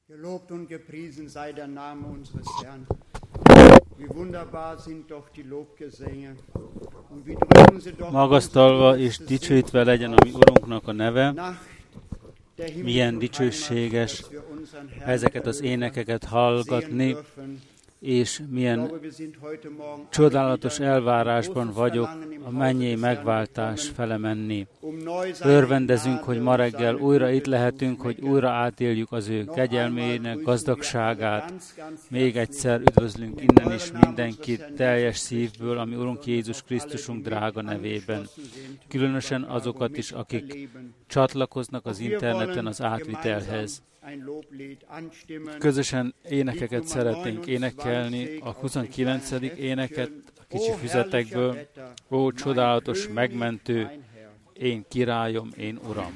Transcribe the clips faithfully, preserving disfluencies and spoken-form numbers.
Gelobt und gepriesen sei der Name unseres Herrn. Wie wunderbar sind doch die Lobgesänge. Und wie drücken sie doch. Magasztalva és dicsőítve legyen a mi Urunknak a neve. Milyen dicsőséges ezeket az énekeket hallgatni, és milyen csodálatos elvárásban vagyok a mennyei megváltás fele menni. Örvendezünk, hogy ma reggel újra itt lehetünk, hogy újra átéljük az ő kegyelmének gazdagságát. Még egyszer üdvözlünk innen is mindenkit teljes szívből, ami Urunk Jézus Krisztusunk drága nevében. Különösen azokat is, akik csatlakoznak az interneten az átvitelhez. Közösen énekeket szeretnénk énekelni, a huszonkilencedik éneket a kicsi füzetekből. Ó, csodálatos megmentő, én királyom, én uram!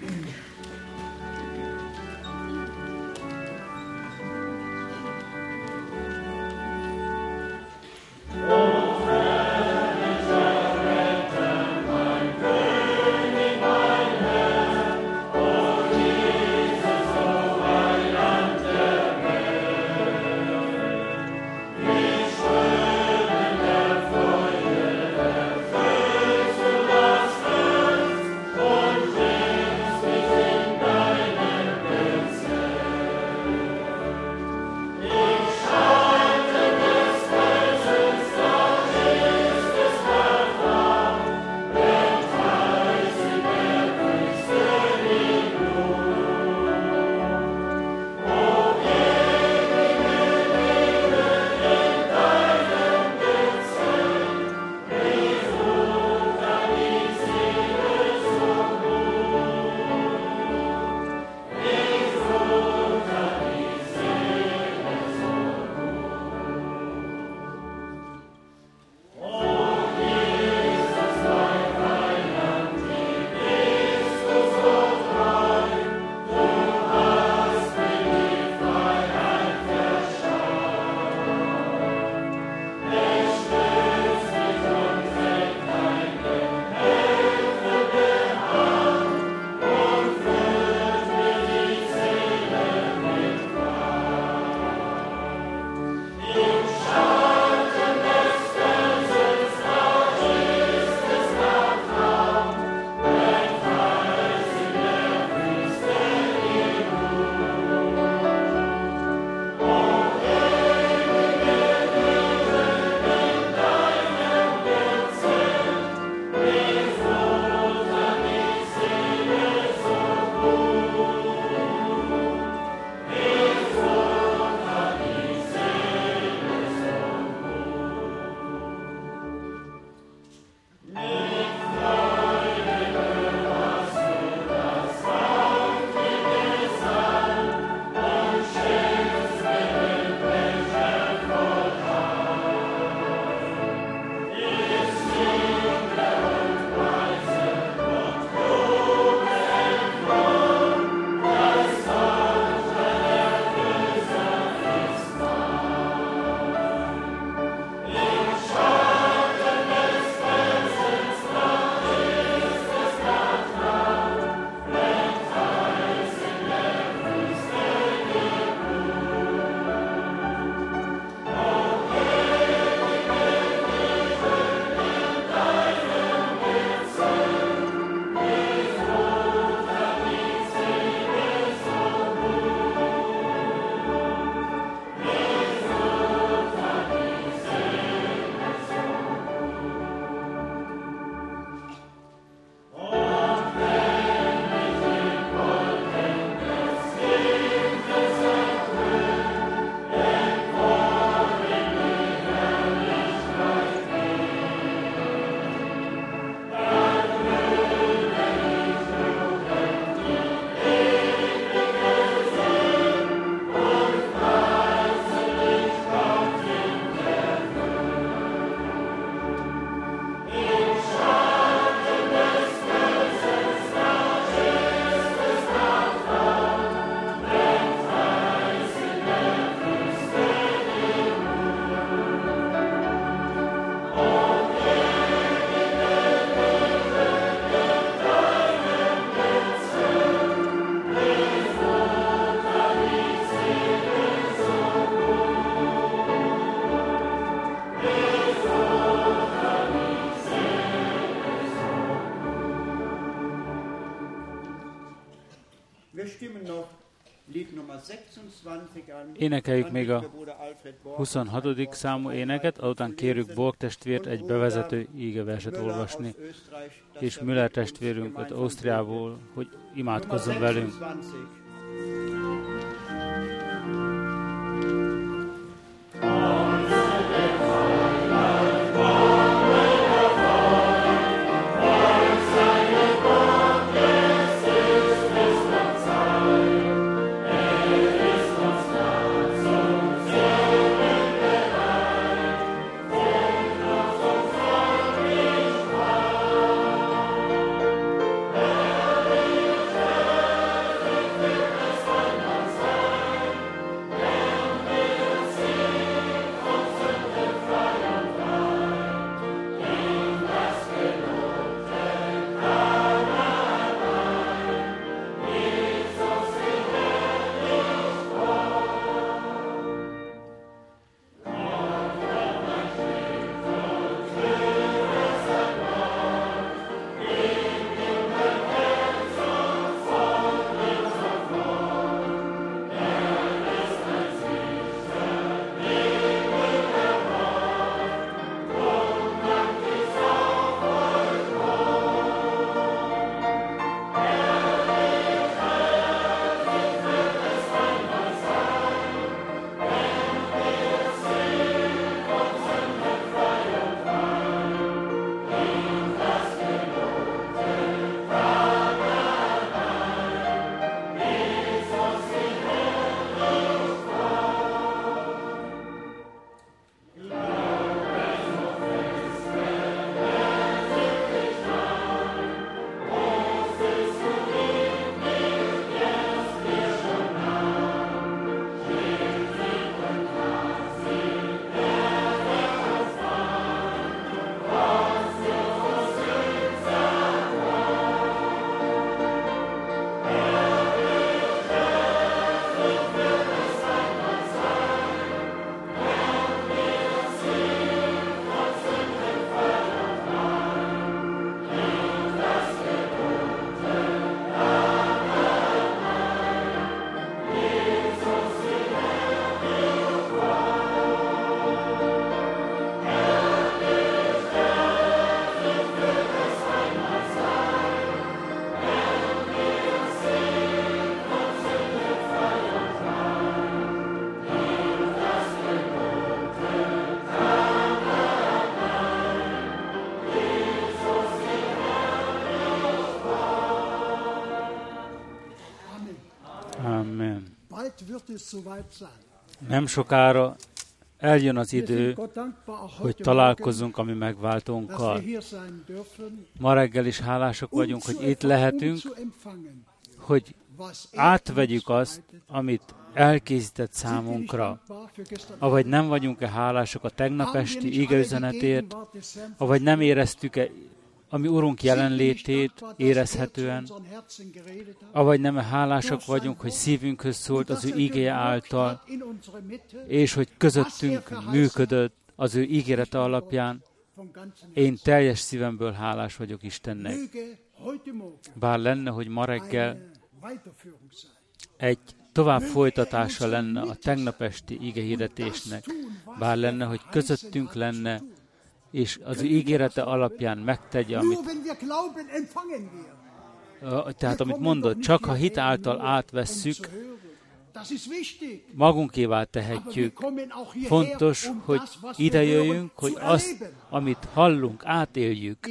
Yeah. Énekeljük még a huszonhatodik számú éneket, azután kérjük Borg testvért egy bevezető ígeverset olvasni, és Müller testvérünket Ausztriából, hogy imádkozzon velünk. Nem sokára eljön az idő, hogy találkozzunk a mi megváltónkkal. Ma reggel is hálásak vagyunk, hogy itt lehetünk, hogy átvegyük azt, amit elkészített számunkra. Avagy nem vagyunk-e hálásak a tegnap esti igeüzenetért, avagy nem éreztük-e a mi Urunk jelenlétét érezhetően, avagy nem hálásak vagyunk, hogy szívünkhöz szólt az ő ígéje által, és hogy közöttünk működött az ő ígérete alapján. Én teljes szívemből hálás vagyok Istennek. Bár lenne, hogy ma reggel egy tovább folytatása lenne a tegnap esti igehirdetésnek, bár lenne, hogy közöttünk lenne, és az ő ígérete alapján megtegye, amit, tehát amit mondott, csak ha hit által átvesszük, magunkévá tehetjük. Fontos, hogy idejöjjünk, hogy azt, amit hallunk, átéljük.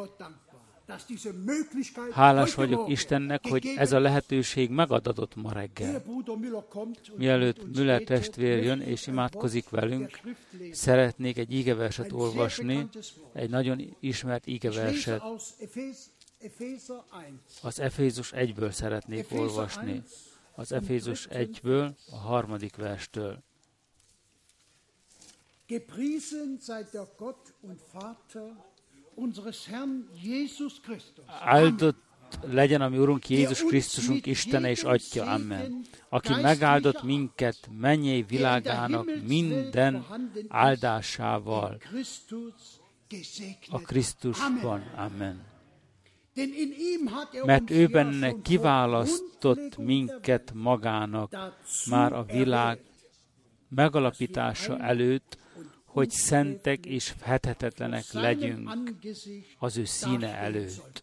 Hálás vagyok Istennek, hogy ez a lehetőség megadatott ma reggel. Mielőtt Müller testvér jön és imádkozik velünk, szeretnék egy ígeverset olvasni, egy nagyon ismert ígeverset. Az Efézus egyből szeretnék olvasni. Az Efézus egyből, a harmadik verstől. Gepriesen sei der Gott und Vater unseres Herrn Jesus Christus. Áldott legyen a mi Urunk Jézus Krisztusunk Istene és Atya. Amen. Aki megáldott minket mennyei világának minden áldásával a Krisztusban. Amen. mert ő benne kiválasztott minket magának már a világ megalapítása előtt, hogy szentek és fethetetlenek legyünk az ő színe előtt.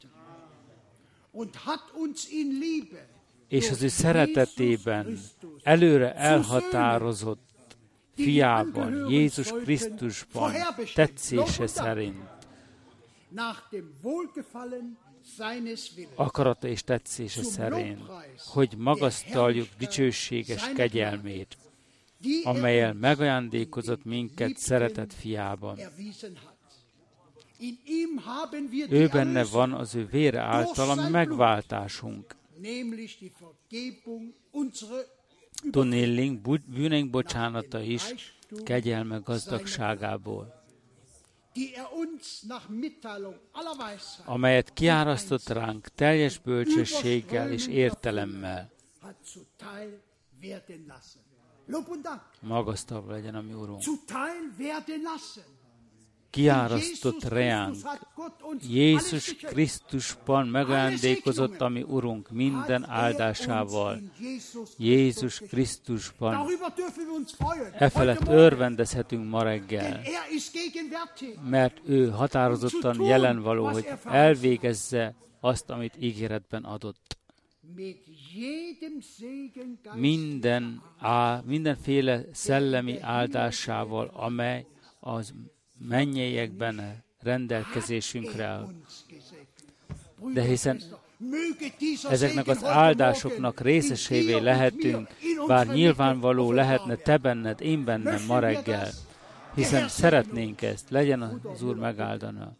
És az ő szeretetében előre elhatározott fiában, Jézus Krisztusban tetszése szerint akarata és tetszése szerint, hogy magasztaljuk dicsőséges kegyelmét, amellyel megajándékozott minket szeretett fiában. Ő benne van az ő vére által a megváltásunk. Tudnélik bűneink bocsánata is kegyelme gazdagságából, amelyet kiárasztott ránk teljes bölcsességgel és értelemmel. Magasztalva legyen a mi Urunk. Kiárasztott reánk. Jézus Krisztusban megajándékozott a mi Urunk minden áldásával. Jézus Krisztusban e felett örvendezhetünk ma reggel, mert ő határozottan jelenvaló, hogy elvégezze azt, amit ígéretben adott. Minden, á, mindenféle szellemi áldásával, amely az mennyeiekben rendelkezésünkre áll. De hiszen ezeknek az áldásoknak részesévé lehetünk, bár nyilvánvaló lehetne te benned, én bennem ma reggel, hiszen szeretnénk ezt, legyen az Úr megáldana.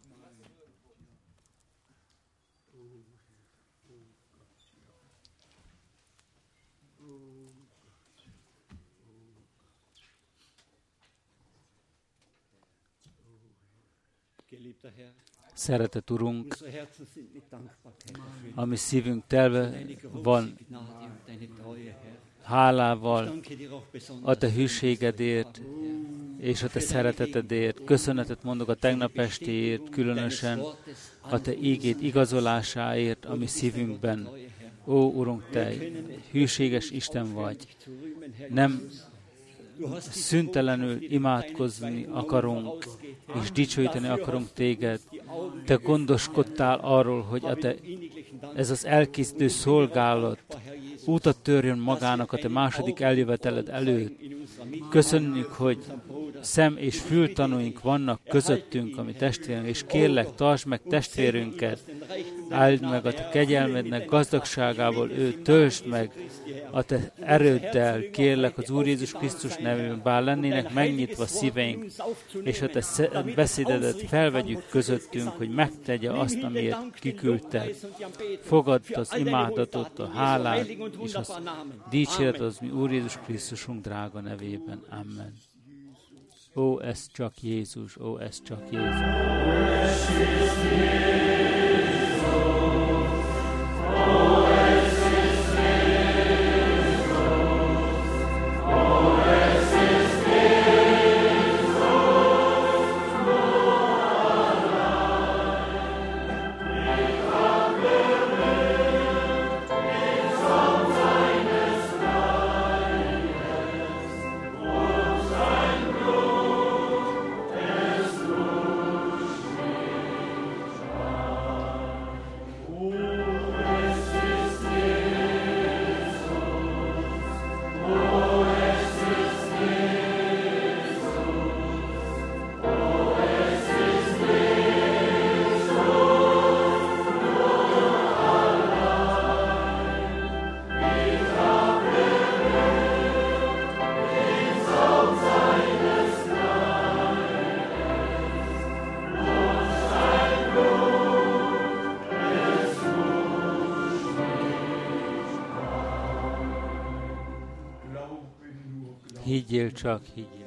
Szeretett Urunk, a mi szívünk telve van hálával a te hűségedért és a te szeretetedért. Köszönetet mondok a tegnap estéért, különösen a te ígéd igazolásáért a mi szívünkben. Ó, Urunk, te hűséges Isten vagy. Nem szüntelenül imádkozni akarunk, és dicsőíteni akarunk téged. Te gondoskodtál arról, hogy a te, ez az elkészítő szolgálat útat törjön magának a te második eljöveteled előtt. Köszönjük, hogy szem- és fültanúink vannak közöttünk, ami testvérünk, és kérlek, tartsd meg testvérünket, áld meg a te kegyelmednek gazdagságából, ő töltsd meg a te erőddel, kérlek az Úr Jézus Krisztus nevében, bár lennének megnyitva szíveink, és a te beszédedet felvegyük közöttünk, hogy megtegye azt, amiért kiküldte. Fogadd az imádatot, a hálát, és az dicséret az mi Úr Jézus Krisztusunk drága nevében. Amen. Ó, ez csak Jézus, ó, ez csak Jézus. Higgyél csak, higgyél.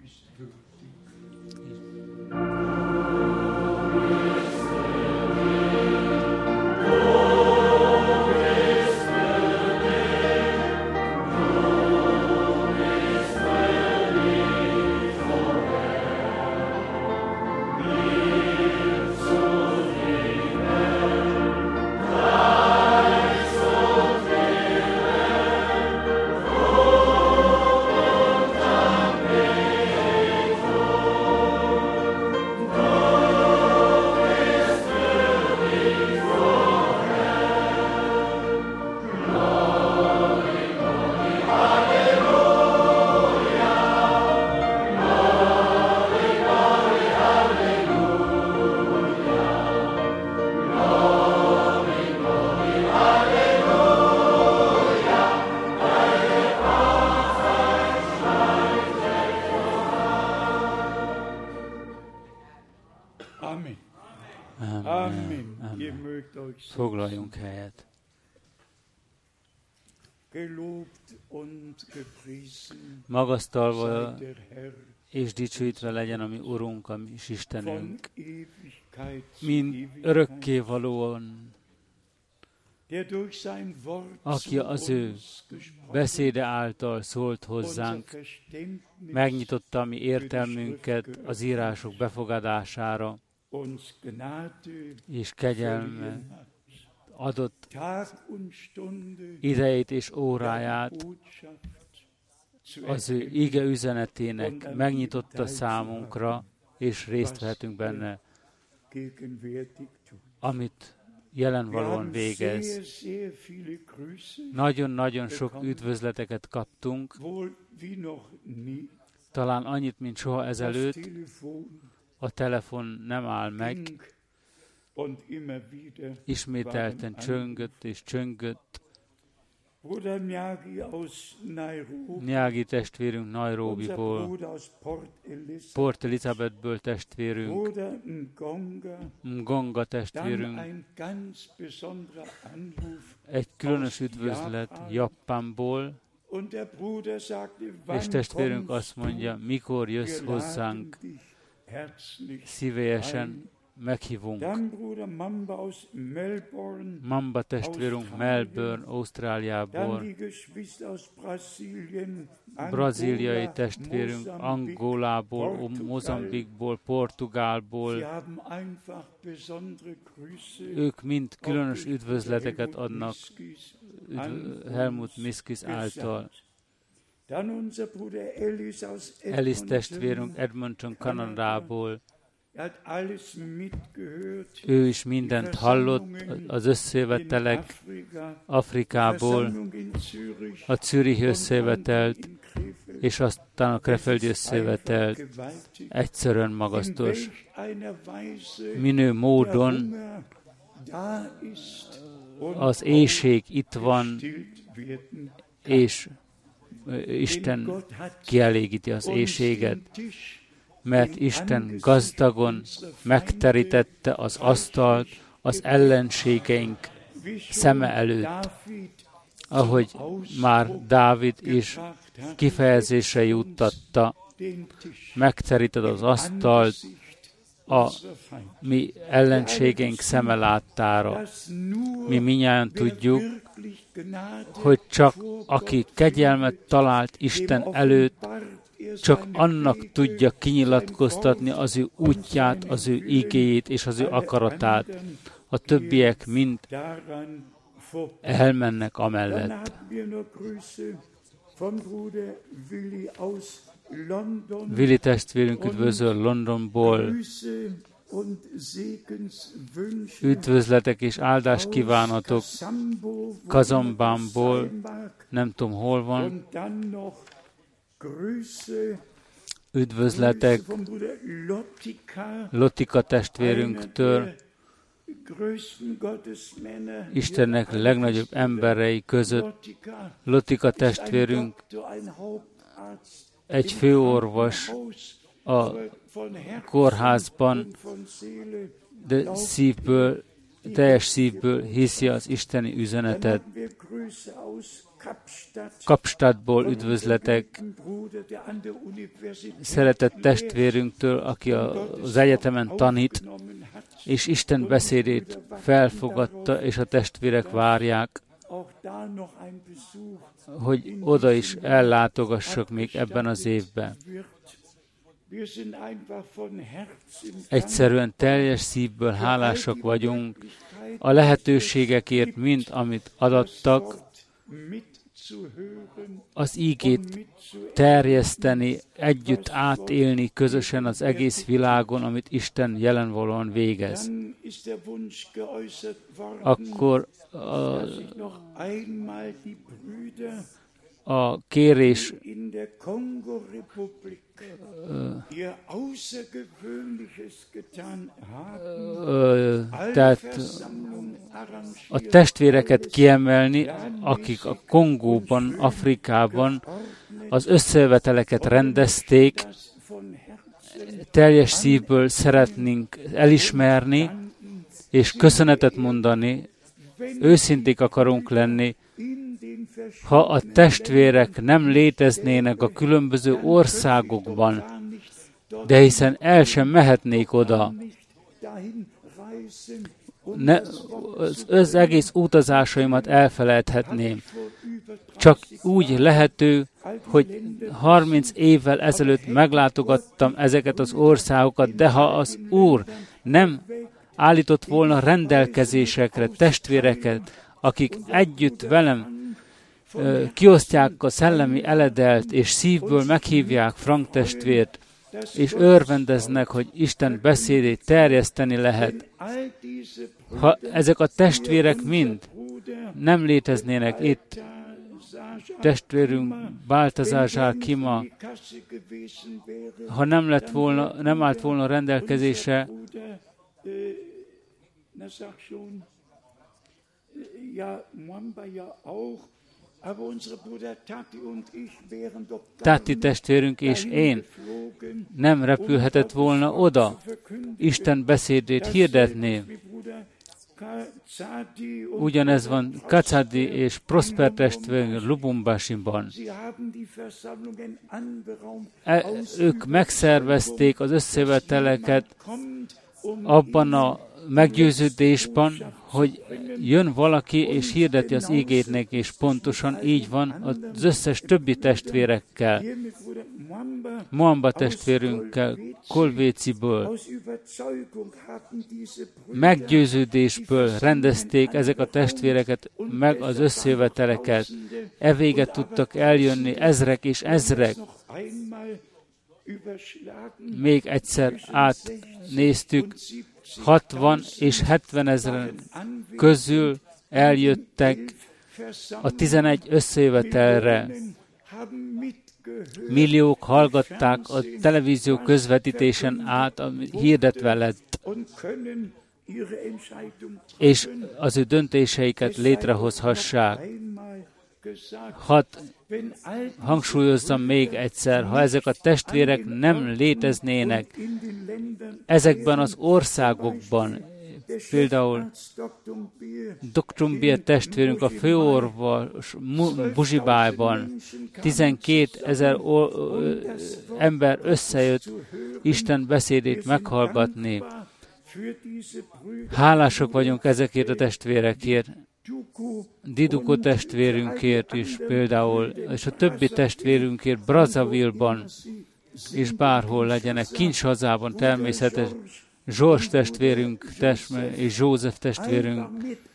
Foglaljunk helyet. Magasztalva és dicsőítve legyen a mi Urunk, a mi Istenünk, mind örökkévalóan, aki az ő beszéde által szólt hozzánk, megnyitotta a mi értelmünket az írások befogadására, és kegyelme adott idejét és óráját az ő ige üzenetének megnyitotta számunkra, és részt vehetünk benne, amit jelenvalóan végez. Nagyon-nagyon sok üdvözleteket kaptunk, talán annyit, mint soha ezelőtt. A telefon nem áll meg, ismételten csöngött és csöngött. Nyági testvérünk Nairobiból, Port Elizabethből testvérünk, Ngonga testvérünk, egy különös üdvözlet Japánból, és testvérünk azt mondja, mikor jössz hozzánk, szívélyesen meghívunk. Mamba testvérünk Melbourne, Ausztráliából, brazíliai testvérünk Angolából, Mozambikból, Portugálból. Ők mind különös üdvözleteket adnak Helmut Miskis által. Ellis testvérünk Edmonton, Kanadából. Ő is mindent hallott, az összejövetelek Afrikából, a Zürich összejövetelt, és aztán a Krefeldi összejövetelt, egyszerűen magasztos. Minő módon az éhség itt van, és Isten kielégíti az éhséget, mert Isten gazdagon megterítette az asztalt az ellenségeink szeme előtt, ahogy már Dávid is kifejezésre juttatta, megteríted az asztalt a mi ellenségeink szeme láttára. Mi mindjárt tudjuk, hogy csak aki kegyelmet talált Isten előtt, csak annak tudja kinyilatkoztatni az ő útját, az ő igéjét és az ő akaratát. A többiek mind elmennek amellett. Willi testvérünk üdvözöl Londonból. Üdvözletek és áldás kívánatok Kazambánból, nem tudom hol van. Üdvözletek Lotika testvérünktől, Istennek legnagyobb emberei között. Lotika testvérünk egy főorvos a kórházban, de szívből, teljes szívből hiszi az isteni üzenetet. Kapstadtból üdvözletek, szeretett testvérünktől, aki az egyetemen tanít, és Isten beszédét felfogadta, és a testvérek várják, hogy oda is ellátogassak még ebben az évben. Egyszerűen teljes szívből hálásak vagyunk a lehetőségekért, mind amit adattak, az ígét terjeszteni, együtt átélni közösen az egész világon, amit Isten jelenvalóan végez. Akkor a, a kérés ö, tehát a testvéreket kiemelni, akik a Kongóban, Afrikában az összejöveteleket rendezték, teljes szívből szeretnénk elismerni, és köszönetet mondani, őszinték akarunk lenni, ha a testvérek nem léteznének a különböző országokban, de hiszen el sem mehetnék oda. Ne, az, az egész utazásaimat elfelejthetném. Csak úgy lehető, hogy harminc évvel ezelőtt meglátogattam ezeket az országokat, de ha az Úr nem állított volna rendelkezésekre testvéreket, akik együtt velem ö, kiosztják a szellemi eledelt, és szívből meghívják Frank testvért, és örvendeznek, hogy Isten beszédét terjeszteni lehet. Ha ezek a testvérek mind nem léteznének itt, testvérünk Baltazar Zsálkima, ha nem lett volna, nem állt volna rendelkezésre, Tati testvérünk és én nem repülhetett volna oda, Isten beszédét hirdetni. Ugyanez van Kacadi és Prosper testvérünk Lubumbashi-ban. E, ők megszervezték az összejöveteleket abban a meggyőződésben, hogy jön valaki és hirdeti az ígétnek, és pontosan így van az összes többi testvérekkel. Moamba testvérünkkel, Kolvéciből, meggyőződésből rendezték ezek a testvéreket, meg az összejöveteleket. E véget tudtak eljönni ezrek és ezrek. Még egyszer átnéztük, hatvan és hetven ezeren közül eljöttek a tizenegy összejövetelre. Milliók hallgatták a televízió közvetítésen át, ami hirdetve lett, és az ő döntéseiket létrehozhassák. Hadd hangsúlyozzam még egyszer, ha ezek a testvérek nem léteznének ezekben az országokban, például doktor Bier testvérünk a főorvos Buzsibájban, tizenkét ezer ember összejött Isten beszédét meghallgatni. Hálások vagyunk ezekért a testvérekért, Diduko testvérünkért is például, és a többi testvérünkért Brazzaville-ban, és bárhol legyenek, Kinshasa-ban természetes, Zsors testvérünk és József testvérünk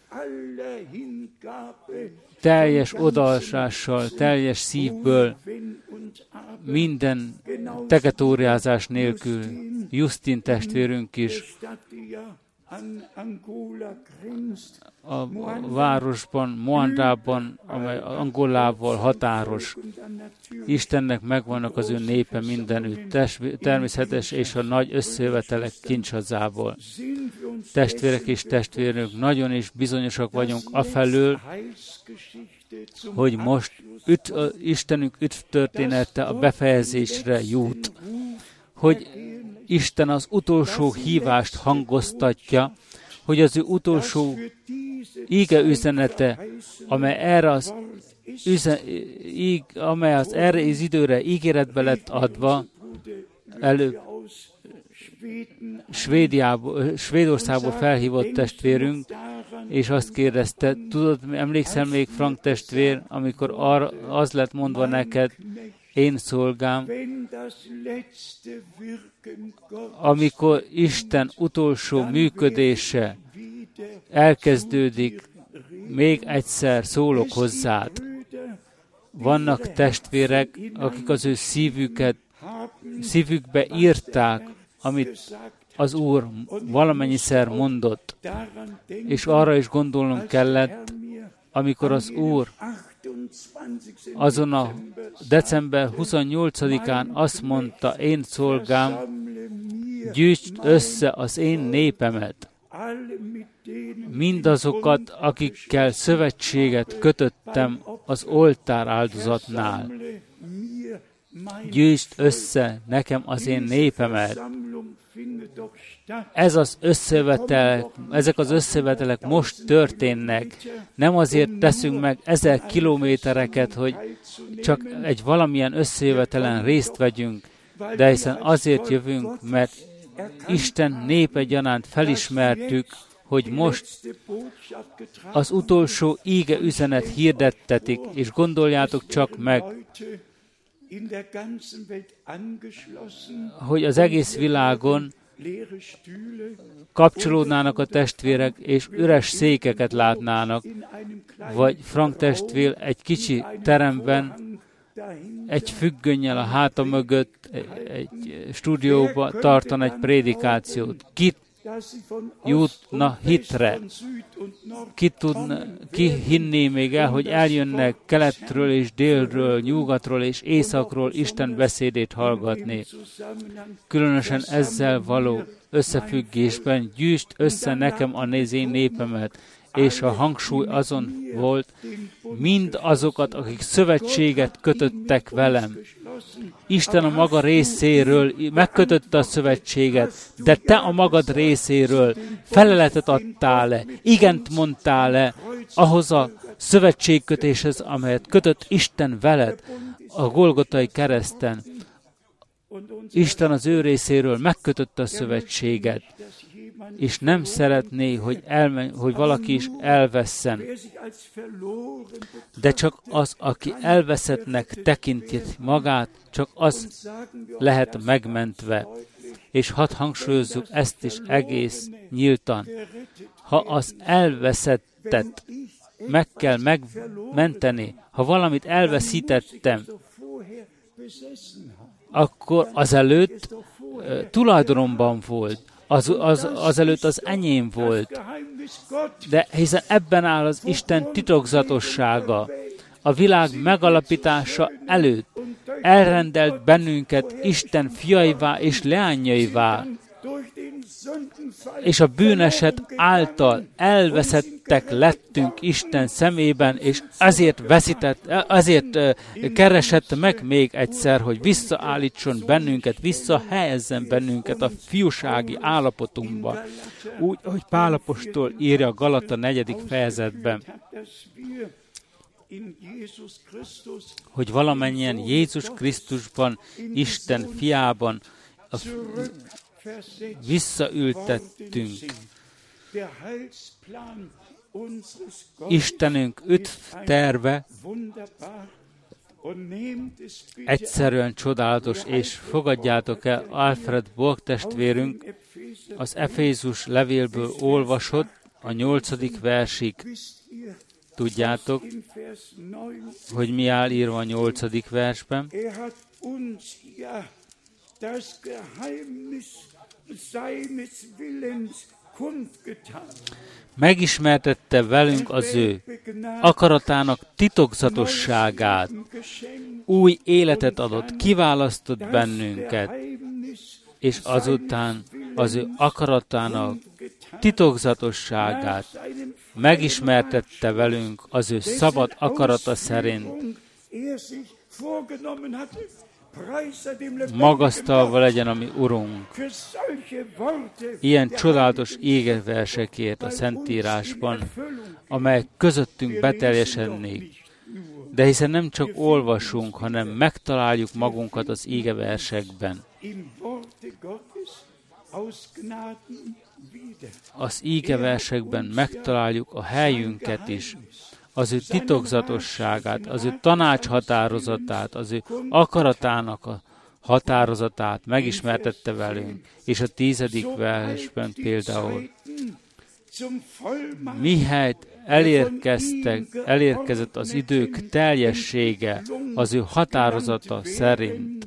teljes odaadással, teljes szívből, minden teketóriázás nélkül, Justin testvérünk is a városban, Moandában, amely Angolával határos. Istennek megvannak az ő népe mindenütt, természetes és a nagy összejövetelek Kinshasából. Testvérek és testvérünk, nagyon is bizonyosak vagyunk afelől, hogy most üt, a Istenünk üdv története a befejezésre jut, hogy Isten az utolsó hívást hangoztatja, hogy az ő utolsó íge üzenete, amely erre az üzen, íg, amely az erre az időre ígéretbe lett adva, előbb Svédiából, Svédországból felhívott testvérünk, és azt kérdezte, tudod, emlékszel még, Frank testvér, amikor arra, az lett mondva neked, én szolgám, amikor Isten utolsó működése elkezdődik, még egyszer szólok hozzád. Vannak testvérek, akik az ő szívüket, szívükbe írták, amit az Úr valamennyiszer mondott, és arra is gondolnom kellett, amikor az Úr azon a december huszonnyolcadikán azt mondta, én szolgám, gyűjtsd össze az én népemet, mindazokat, akikkel szövetséget kötöttem az oltár áldozatnál. Gyűjtsd össze nekem az én népemet. Ez az összevetel, ezek az összevetelek most történnek. Nem azért teszünk meg ezer kilométereket, hogy csak egy valamilyen összejövetelen részt vegyünk, de hiszen azért jövünk, mert Isten népe gyanánt felismertük, hogy most az utolsó íge üzenet hirdettetik, és gondoljátok csak meg, hogy az egész világon kapcsolódnának a testvérek, és üres székeket látnának, vagy Frank testvér egy kicsi teremben, egy függönnyel a háta mögött, egy stúdióba tartan egy prédikációt. Ki jutna hitre? Ki, tudna, ki hinné még el, hogy eljönnek keletről és délről, nyugatról és északról Isten beszédét hallgatni? Különösen ezzel való összefüggésben gyűjtsd össze nekem a én népemet, és a hangsúly azon volt, mind azokat, akik szövetséget kötöttek velem. Isten a maga részéről megkötötte a szövetséget, de te a magad részéről feleletet adtál le, igent mondtál le ahhoz a szövetségkötéshez, amelyet kötött Isten veled a Golgotai kereszten. Isten az ő részéről megkötötte a szövetséget, és nem szeretné, hogy, elmen, hogy valaki is elvesszen. De csak az, aki elveszettnek tekinti magát, csak az lehet megmentve. És hadd hangsúlyozzuk ezt is egész nyíltan. Ha az elveszettet meg kell megmenteni, ha valamit elveszítettem, akkor azelőtt uh, tulajdonomban volt. Az, az, azelőtt az enyém volt. De hiszen ebben áll az Isten titokzatossága. A világ megalapítása előtt elrendelt bennünket Isten fiaivá és leányaivá, és a bűneset által elveszettek lettünk Isten szemében, és ezért veszített, ezért keresett meg még egyszer, hogy visszaállítson bennünket, visszahelyezzen bennünket a fiúsági állapotunkba. Úgy, ahogy Pál apostol írja a Galata negyedik fejezetben, hogy valamennyien Jézus Krisztusban, Isten fiában a visszaültettünk. Istenünk üdv terve egyszerűen csodálatos, és fogadjátok el, Alfred Borg testvérünk az Efézus levélből olvasott a nyolcadik versig. Tudjátok, hogy mi áll írva a nyolcadik versben? Megismertette velünk az ő akaratának titokzatosságát, új életet adott, kiválasztott bennünket, és azután az ő akaratának titokzatosságát megismertette velünk az ő szabad akarata szerint. Magasztalva legyen a mi Urunk. Ilyen csodálatos égeversekért a Szentírásban, amely közöttünk beteljesednék. De hiszen nem csak olvasunk, hanem megtaláljuk magunkat az ígeversekben. Az ígeversekben megtaláljuk a helyünket is, az ő titokzatosságát, az ő tanácshatározatát, az ő akaratának a határozatát megismertette velünk. És a tizedik versben például, mihelyt elérkeztek, elérkezett az idők teljessége az ő határozata szerint.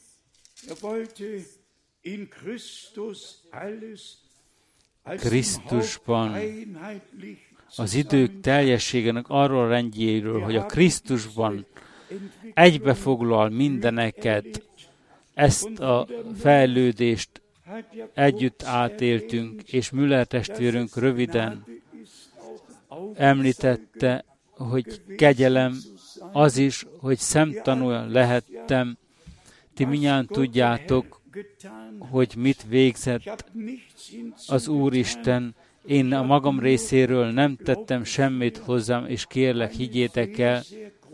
Krisztusban az idők teljességének arról rendjéről, hogy a Krisztusban egybefoglal mindeneket, ezt a fejlődést együtt átéltünk, és Müller testvérünk röviden említette, hogy kegyelem az is, hogy szemtanúja lehettem. Ti mindjárt tudjátok, hogy mit végzett az Úristen. Én a magam részéről nem tettem semmit hozzám, és kérlek, higgyétek el,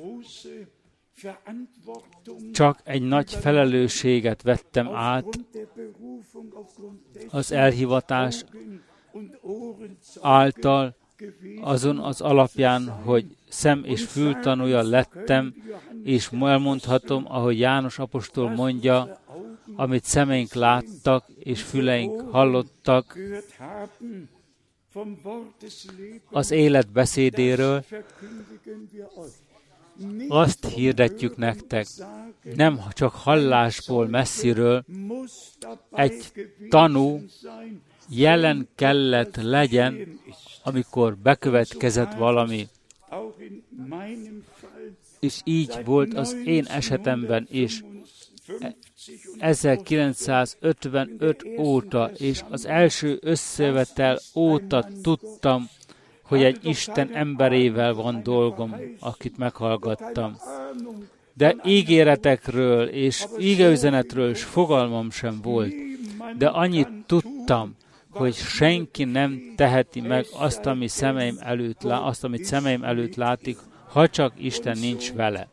csak egy nagy felelősséget vettem át az elhivatás által, azon az alapján, hogy szem- és fültanúja lettem, és elmondhatom, ahogy János apostol mondja, amit szemeink láttak, és füleink hallottak az élet beszédéről, azt hirdetjük nektek, nem csak hallásból messziről, egy tanú jelen kellett legyen, amikor bekövetkezett valami. És így volt az én esetemben is. ezerkilencszázötvenöt óta, és az első összevetel óta tudtam, hogy egy Isten emberével van dolgom, akit meghallgattam. De ígéretekről és ígeüzenetről is fogalmam sem volt. De annyit tudtam, hogy senki nem teheti meg azt, ami szemeim előtt, azt, amit szemeim előtt látik, ha csak Isten nincs vele.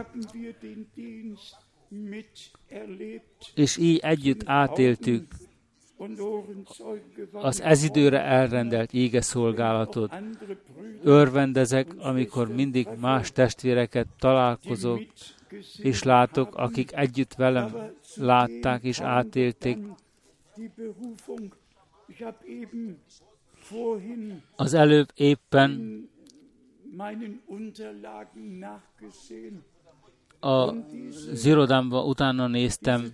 És így együtt átéltük az ez időre elrendelt íge szolgálatot. Örvendezek, amikor mindig más testvéreket találkozok, és látok, akik együtt velem látták és átélték. Az előbb éppen az irodámba utána néztem,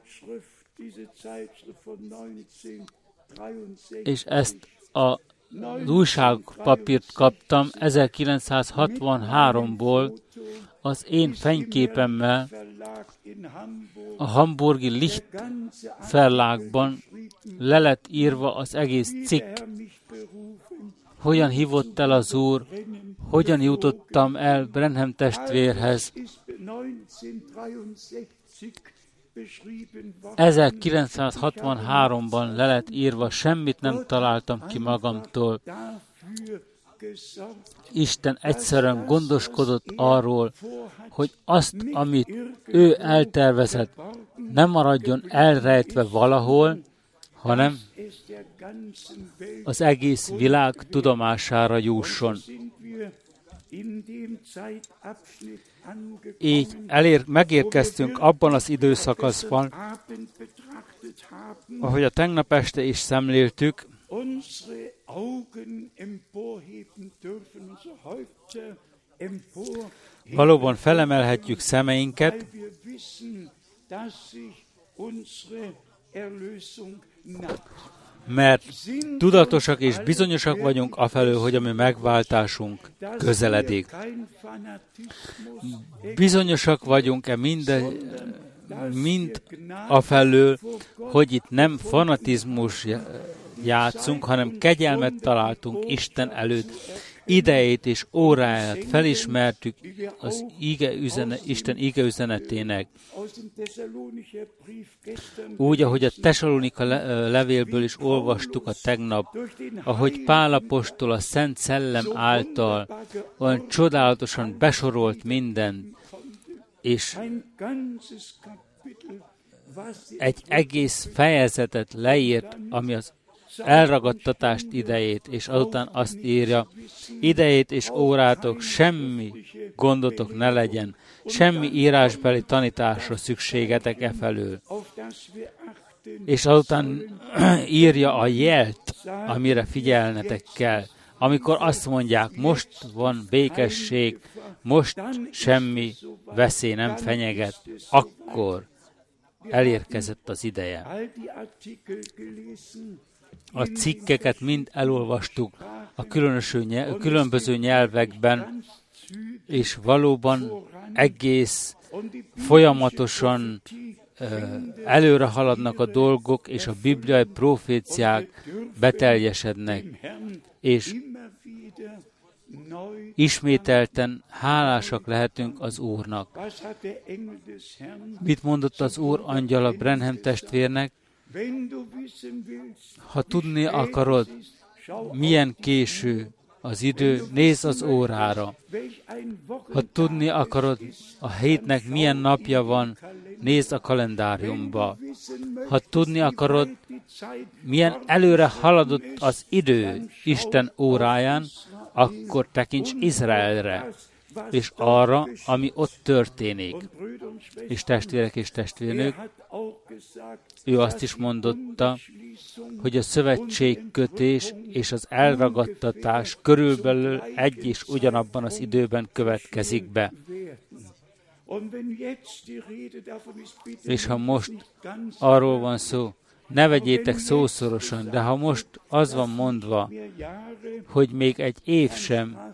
és ezt a újságpapírt kaptam ezerkilencszázhatvanháromból, az én fényképemmel a hamburgi Licht Verlagban le lett írva az egész cikk. Hogyan hívott el az Úr, hogyan jutottam el Branham testvérhez. ezerkilencszázhatvanháromban le lett írva, semmit nem találtam ki magamtól. Isten egyszerűen gondoskodott arról, hogy azt, amit ő eltervezett, nem maradjon elrejtve valahol, hanem az egész világ tudomására jusson. Így elér, megérkeztünk abban az időszakaszban, ahogy a tegnap este is szemléltük, valóban felemelhetjük szemeinket, mert tudatosak és bizonyosak vagyunk afelől, hogy a mi megváltásunk közeledik. Bizonyosak vagyunk-e minden, mind afelől, hogy itt nem fanatizmus játszunk, hanem kegyelmet találtunk Isten előtt, idejét és óráját felismertük az ige üzene, Isten ige üzenetének. Úgy, ahogy a Tesalonika levélből is olvastuk a tegnap, ahogy Pál apostol a Szent Szellem által olyan csodálatosan besorolt mindent, és egy egész fejezetet leírt, ami az elragadtatást idejét, és azután azt írja, idejét és órátok, semmi gondotok ne legyen, semmi írásbeli tanításra szükségetek e felől. És azután írja a jelt, amire figyelnetek kell. Amikor azt mondják, most van békesség, most semmi veszély nem fenyeget, akkor elérkezett az ideje. A cikkeket mind elolvastuk a nyelv, különböző nyelvekben, és valóban egész folyamatosan előre haladnak a dolgok, és a bibliai proféciák beteljesednek, és ismételten hálásak lehetünk az Úrnak. Mit mondott az Úr angyala Branham testvérnek? Ha tudni akarod, milyen késő az idő, nézz az órára. Ha tudni akarod, a hétnek milyen napja van, nézz a kalendáriumba. Ha tudni akarod, milyen előre haladott az idő Isten óráján, akkor tekints Izraelre, és arra, ami ott történik. És testvérek és testvérnők, ő azt is mondotta, hogy a szövetségkötés és az elragadtatás körülbelül egy és ugyanabban az időben következik be. És ha most arról van szó, ne vegyétek szószorosan, de ha most az van mondva, hogy még egy év sem,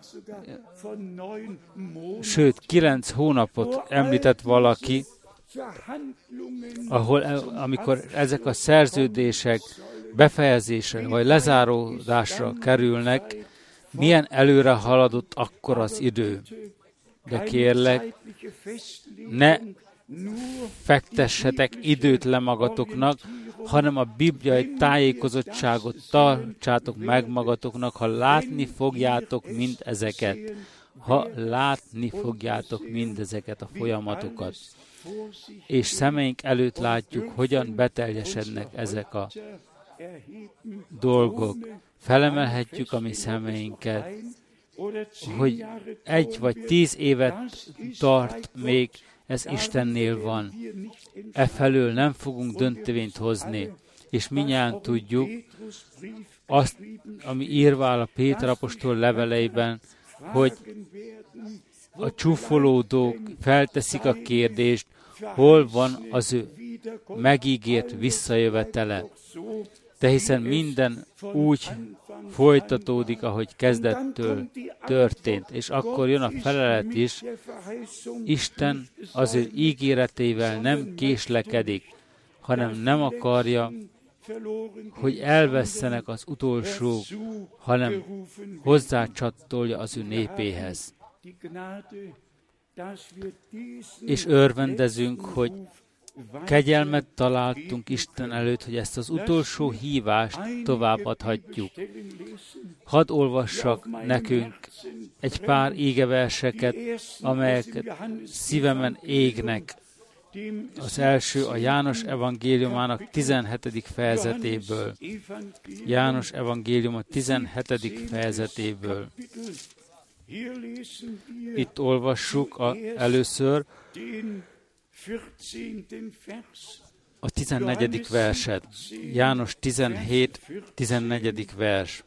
sőt, kilenc hónapot említett valaki, ahol, amikor ezek a szerződések befejezésre vagy lezáródásra kerülnek, milyen előre haladott akkor az idő. De kérlek, ne fektessetek időt le magatoknak, hanem a bibliai tájékozottságot tartsátok meg magatoknak, ha látni fogjátok mind ezeket. Ha látni fogjátok mindezeket a folyamatokat. És szemeink előtt látjuk, hogyan beteljesednek ezek a dolgok. Felemelhetjük a mi szemeinket, hogy egy vagy tíz évet tart még, ez Istennél van. E felől nem fogunk döntvényt hozni. És mindjárt tudjuk azt, ami írva áll a Péter apostol leveleiben, hogy a csúfolódók felteszik a kérdést, hol van az ő megígért visszajövetele. De hiszen minden úgy folytatódik, ahogy kezdettől történt. És akkor jön a felelet is, Isten az ő ígéretével nem késlekedik, hanem nem akarja, hogy elvesszenek az utolsók, hanem hozzácsatolja az ő népéhez. És örvendezünk, hogy kegyelmet találtunk Isten előtt, hogy ezt az utolsó hívást továbbadhatjuk. Hadd olvassak nekünk egy pár ígeverseket, amelyek szívemen égnek. Az első a János evangéliumának tizenhetedik fejezetéből. János evangélium a tizenhetedik fejezetéből. Itt olvassuk a, először a tizennegyedik verset. János tizenhét, tizennegyedik vers.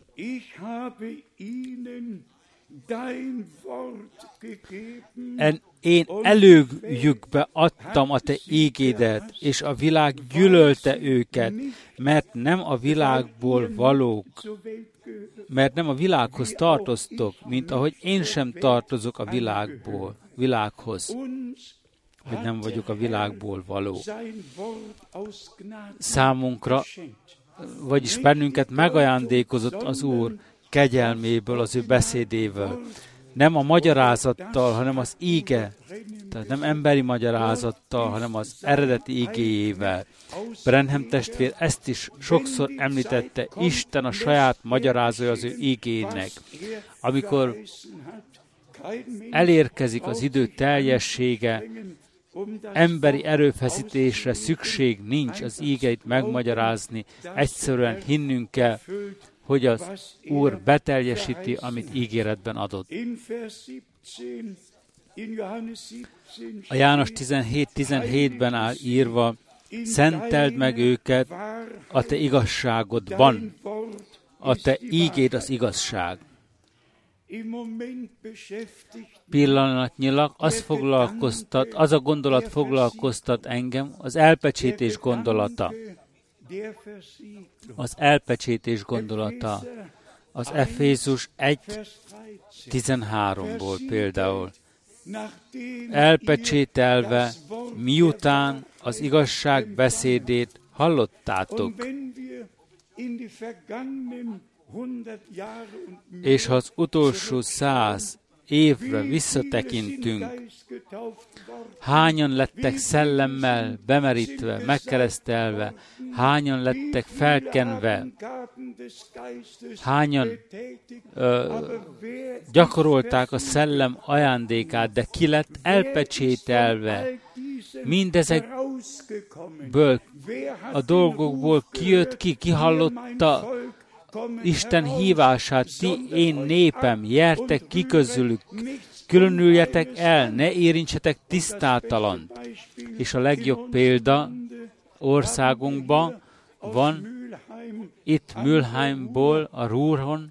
En, én előjükbe adtam a te ígédet, és a világ gyűlölte őket, mert nem a világból valók, mert nem a világhoz tartoztok, mint ahogy én sem tartozok a világból, világhoz, hogy nem vagyok a világból való. Számunkra, vagyis bennünket megajándékozott az Úr kegyelméből, az ő beszédével. Nem a magyarázattal, hanem az íge, tehát nem emberi magyarázattal, hanem az eredeti ígéjével. Branham testvér ezt is sokszor említette, Isten a saját magyarázója az ő ígének. Amikor elérkezik az idő teljessége, emberi erőfeszítésre szükség nincs az ígeit megmagyarázni, egyszerűen hinnünk kell, hogy az Úr beteljesíti, amit ígéretben adott. A János tizenhét tizenhétben áll írva, szenteld meg őket a te igazságodban, a te ígéd az igazság. Pillanatnyilag az foglalkoztat, az a gondolat foglalkoztat engem, az elpecsétés gondolata. Az elpecsétés gondolata. Az Efézus egy tizenháromból például. Elpecsételve, miután az igazság beszédét hallottátok. És ha az utolsó száz évre visszatekintünk, hányan lettek szellemmel bemerítve, megkeresztelve, hányan lettek felkenve, hányan ö, gyakorolták a szellem ajándékát, de ki lett elpecsételve. Mindezekből a dolgokból kijött ki, kihallotta Isten hívását, ti én népem, jertek ki közülük, különüljetek el, ne érintsetek tisztátalant. És a legjobb példa országunkban van, itt Mülheimból, a Ruhron,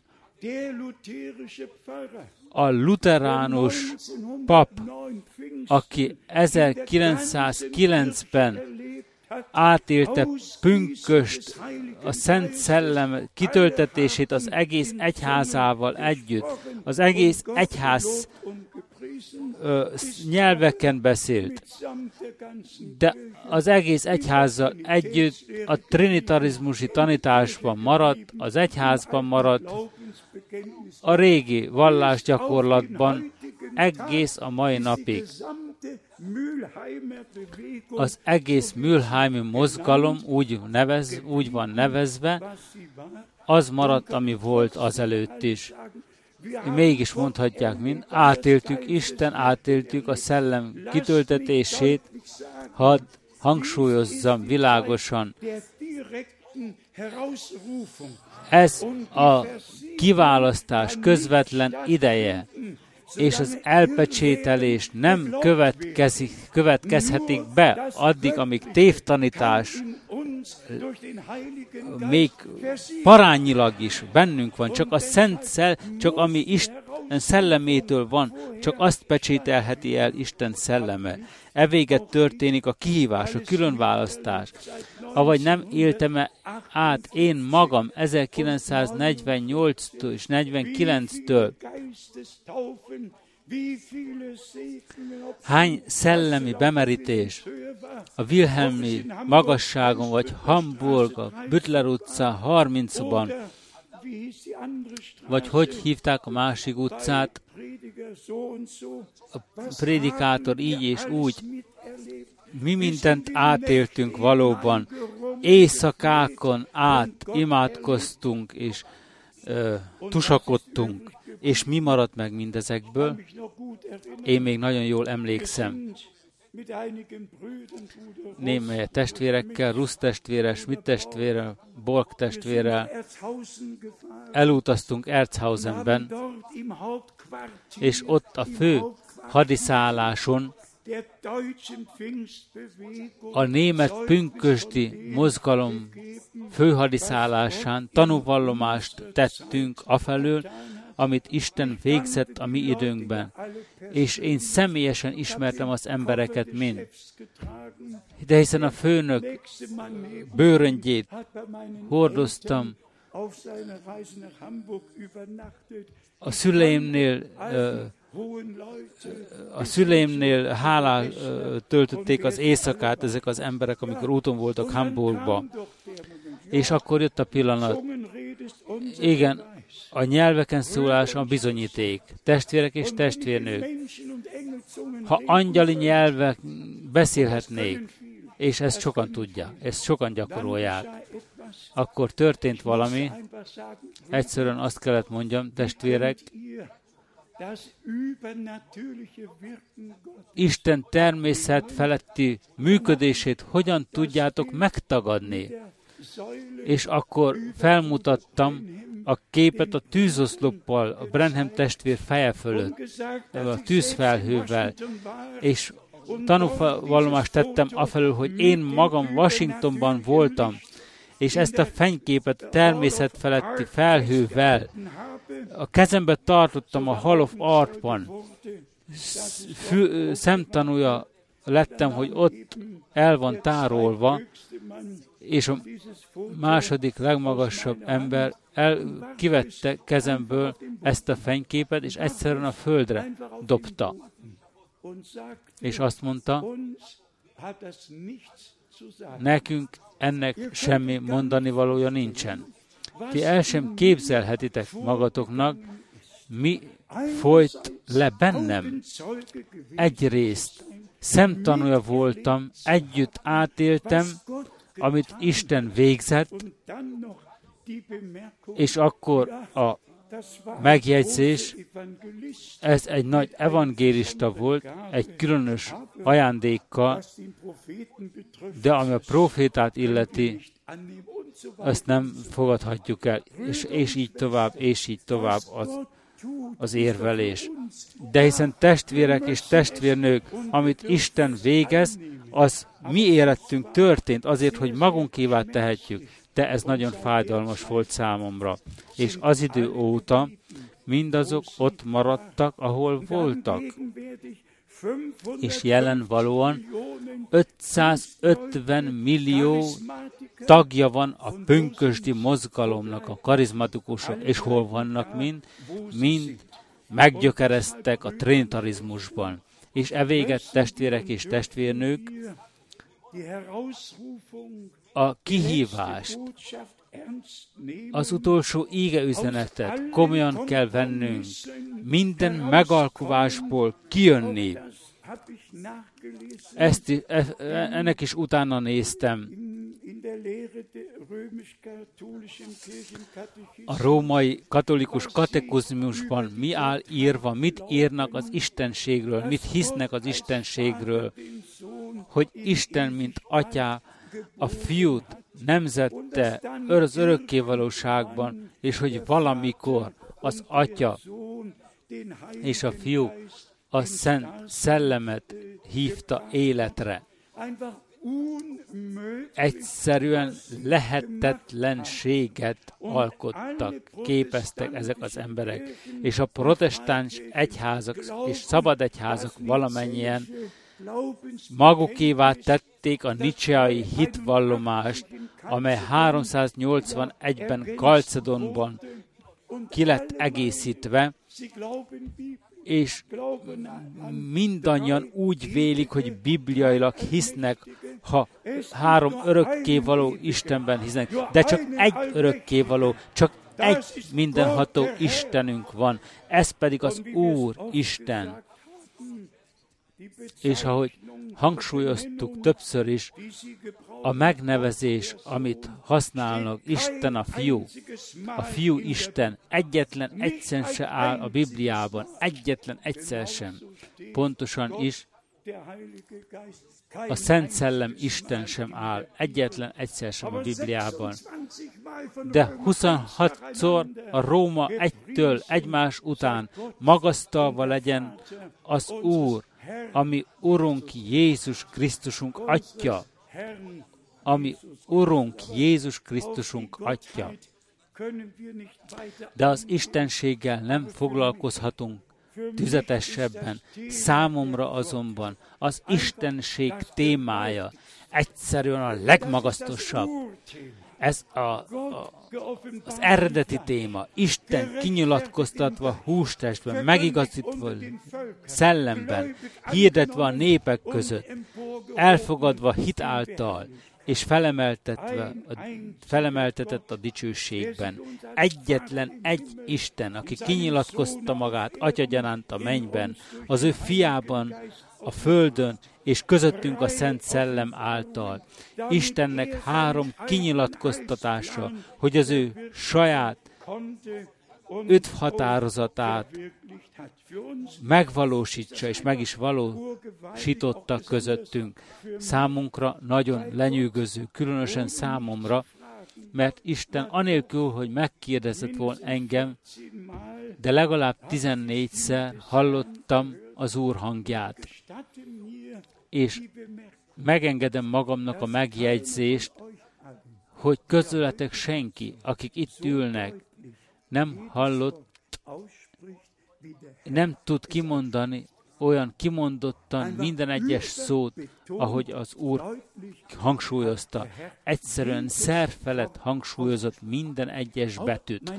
a luteránus pap, aki ezerkilencszázkilencben átélte pünköst, a Szent Szellem kitöltetését az egész egyházával együtt. Az egész egyház ö, nyelveken beszélt, de az egész egyházzal együtt a trinitarizmusi tanításban maradt, az egyházban maradt, a régi vallásgyakorlatban egész a mai napig. Az egész Mülheimi mozgalom úgy, nevez, úgy van nevezve, az maradt, ami volt azelőtt is. Mégis mondhatják mind, átéltük Isten, átéltük a szellem kitöltetését, hadd hangsúlyozzam világosan. Ez a kiválasztás közvetlen ideje, és az elpecsételés nem következik, következhetik be addig, amíg tévtanítás még parányilag is bennünk van, csak a Szent Szell, csak ami Isten szellemétől van, csak azt pecsételheti el Isten szelleme. Evéget történik a kihívás, a különválasztás. Avagy nem éltem át én magam ezerkilencszáznegyvennyolctól és negyvenkilenctől, hány szellemi bemerítés a Wilhelmi magasságon, vagy Hamburg, a Büttler utca harmincban, vagy hogy hívták a másik utcát, a prédikátor így és úgy. Mi mindent átéltünk valóban. Éjszakákon át imádkoztunk, és ö, tusakodtunk. És mi maradt meg mindezekből? Én még nagyon jól emlékszem. Némely testvérekkel, Rusz testvére, Schmidt testvére, Borg testvére elutaztunk Erzhausenben, és ott a fő hadiszálláson a német pünkösdi mozgalom főhadiszállásán tanúvallomást tettünk afelől, amit Isten végzett a mi időnkben. És én személyesen ismertem az embereket mind. De hiszen a főnök bőröngyét hordoztam, a szüleimnél a szüleimnél hálá töltötték az éjszakát ezek az emberek, amikor úton voltak Hamburgba. És akkor jött a pillanat. Igen, a nyelveken szólás a bizonyíték. Testvérek és testvérnők, ha angyali nyelvek beszélhetnék, és ezt sokan tudja, ezt sokan gyakorolják, akkor történt valami, egyszerűen azt kellett mondjam, testvérek, Isten természet feletti működését hogyan tudjátok megtagadni? És akkor felmutattam a képet a tűzoszloppal, a Branham testvér feje fölött, a tűzfelhővel, és tanúvallomást tettem afelől, hogy én magam Washingtonban voltam, és ezt a fényképet természet feletti felhővel a kezembe tartottam a Hall of Artban, szemtanúja lettem, hogy ott el van tárolva, és a második legmagasabb ember el, kivette kezemből ezt a fényképet, és egyszerűen a földre dobta. És azt mondta, nekünk ennek semmi mondani valója nincsen. Ti el sem képzelhetitek magatoknak, mi folyt le bennem. Egyrészt szemtanúja voltam, együtt átéltem, amit Isten végzett, és akkor a megjegyzés, ez egy nagy evangélista volt, egy különös ajándékkal, de ami a profétát illeti, azt nem fogadhatjuk el, és, és így tovább, és így tovább az, az érvelés. De hiszen testvérek és testvérnők, amit Isten végez, az mi életünk történt azért, hogy magunkévá tehetjük, de ez nagyon fájdalmas volt számomra. És az idő óta mindazok ott maradtak, ahol voltak. És jelen valóan ötszázötven millió tagja van a pünkösdi mozgalomnak, a karizmatikusok, és hol vannak mind? Mind meggyökereztek a trinitarizmusban. És e véget, testvérek és testvérnők, a kihívást, az utolsó ígeüzenetet komolyan kell vennünk, minden megalkuvásból kijönni. Ezt, ennek is utána néztem. A római katolikus katekizmusban mi áll írva, mit írnak az Istenségről, mit hisznek az Istenségről, hogy Isten, mint Atyá, a Fiút nemzette az örökkévalóságban, és hogy valamikor az Atya és a Fiú a Szent Szellemet hívta életre. Egyszerűen lehetetlenséget alkottak, képeztek ezek az emberek, és a protestáns egyházak és szabad egyházak valamennyien magukévá tették a nicseai hitvallomást, amely háromszáznyolcvanegyben Kalcedonban ki lett egészítve, és mindannyian úgy vélik, hogy bibliailag hisznek, ha három örökkévaló Istenben hisznek, de csak egy örökkévaló, csak egy mindenható Istenünk van, ez pedig az Úr Isten. És ahogy hangsúlyoztuk többször is, a megnevezés, amit használnak, Isten a Fiú, a Fiú Isten, egyetlen egyszer se áll a Bibliában, egyetlen egyszer sem. Pontosan is a Szent Szellem Isten sem áll, egyetlen egyszer sem a Bibliában. De huszonhatszor a Róma egytől egymás után magasztalva legyen az Úr, ami Urunk Jézus Krisztusunk Atya, ami Urunk Jézus Krisztusunk Atya. De az Istenséggel nem foglalkozhatunk tüzetesebben. Számomra azonban az Istenség témája egyszerűen a legmagasztosabb. Ez a, a, az eredeti téma, Isten kinyilatkoztatva hústestben, megigazítva szellemben, hirdetve a népek között, elfogadva hit által, és felemeltetve, felemeltetett a dicsőségben. Egyetlen egy Isten, aki kinyilatkozta magát atyagyanánt a mennyben, az ő fiában, a földön, és közöttünk a Szent Szellem által. Istennek három kinyilatkoztatása, hogy az ő saját öt határozatát megvalósítsa, és meg is valósította közöttünk. Számunkra nagyon lenyűgöző, különösen számomra, mert Isten anélkül, hogy megkérdezett volna engem, de legalább tizennégyszer hallottam az Úr hangját. És megengedem magamnak a megjegyzést, hogy közületek senki, akik itt ülnek, nem hallott, nem tud kimondani olyan kimondottan minden egyes szót, ahogy az Úr hangsúlyozta. Egyszerűen szerfelett hangsúlyozott minden egyes betűt.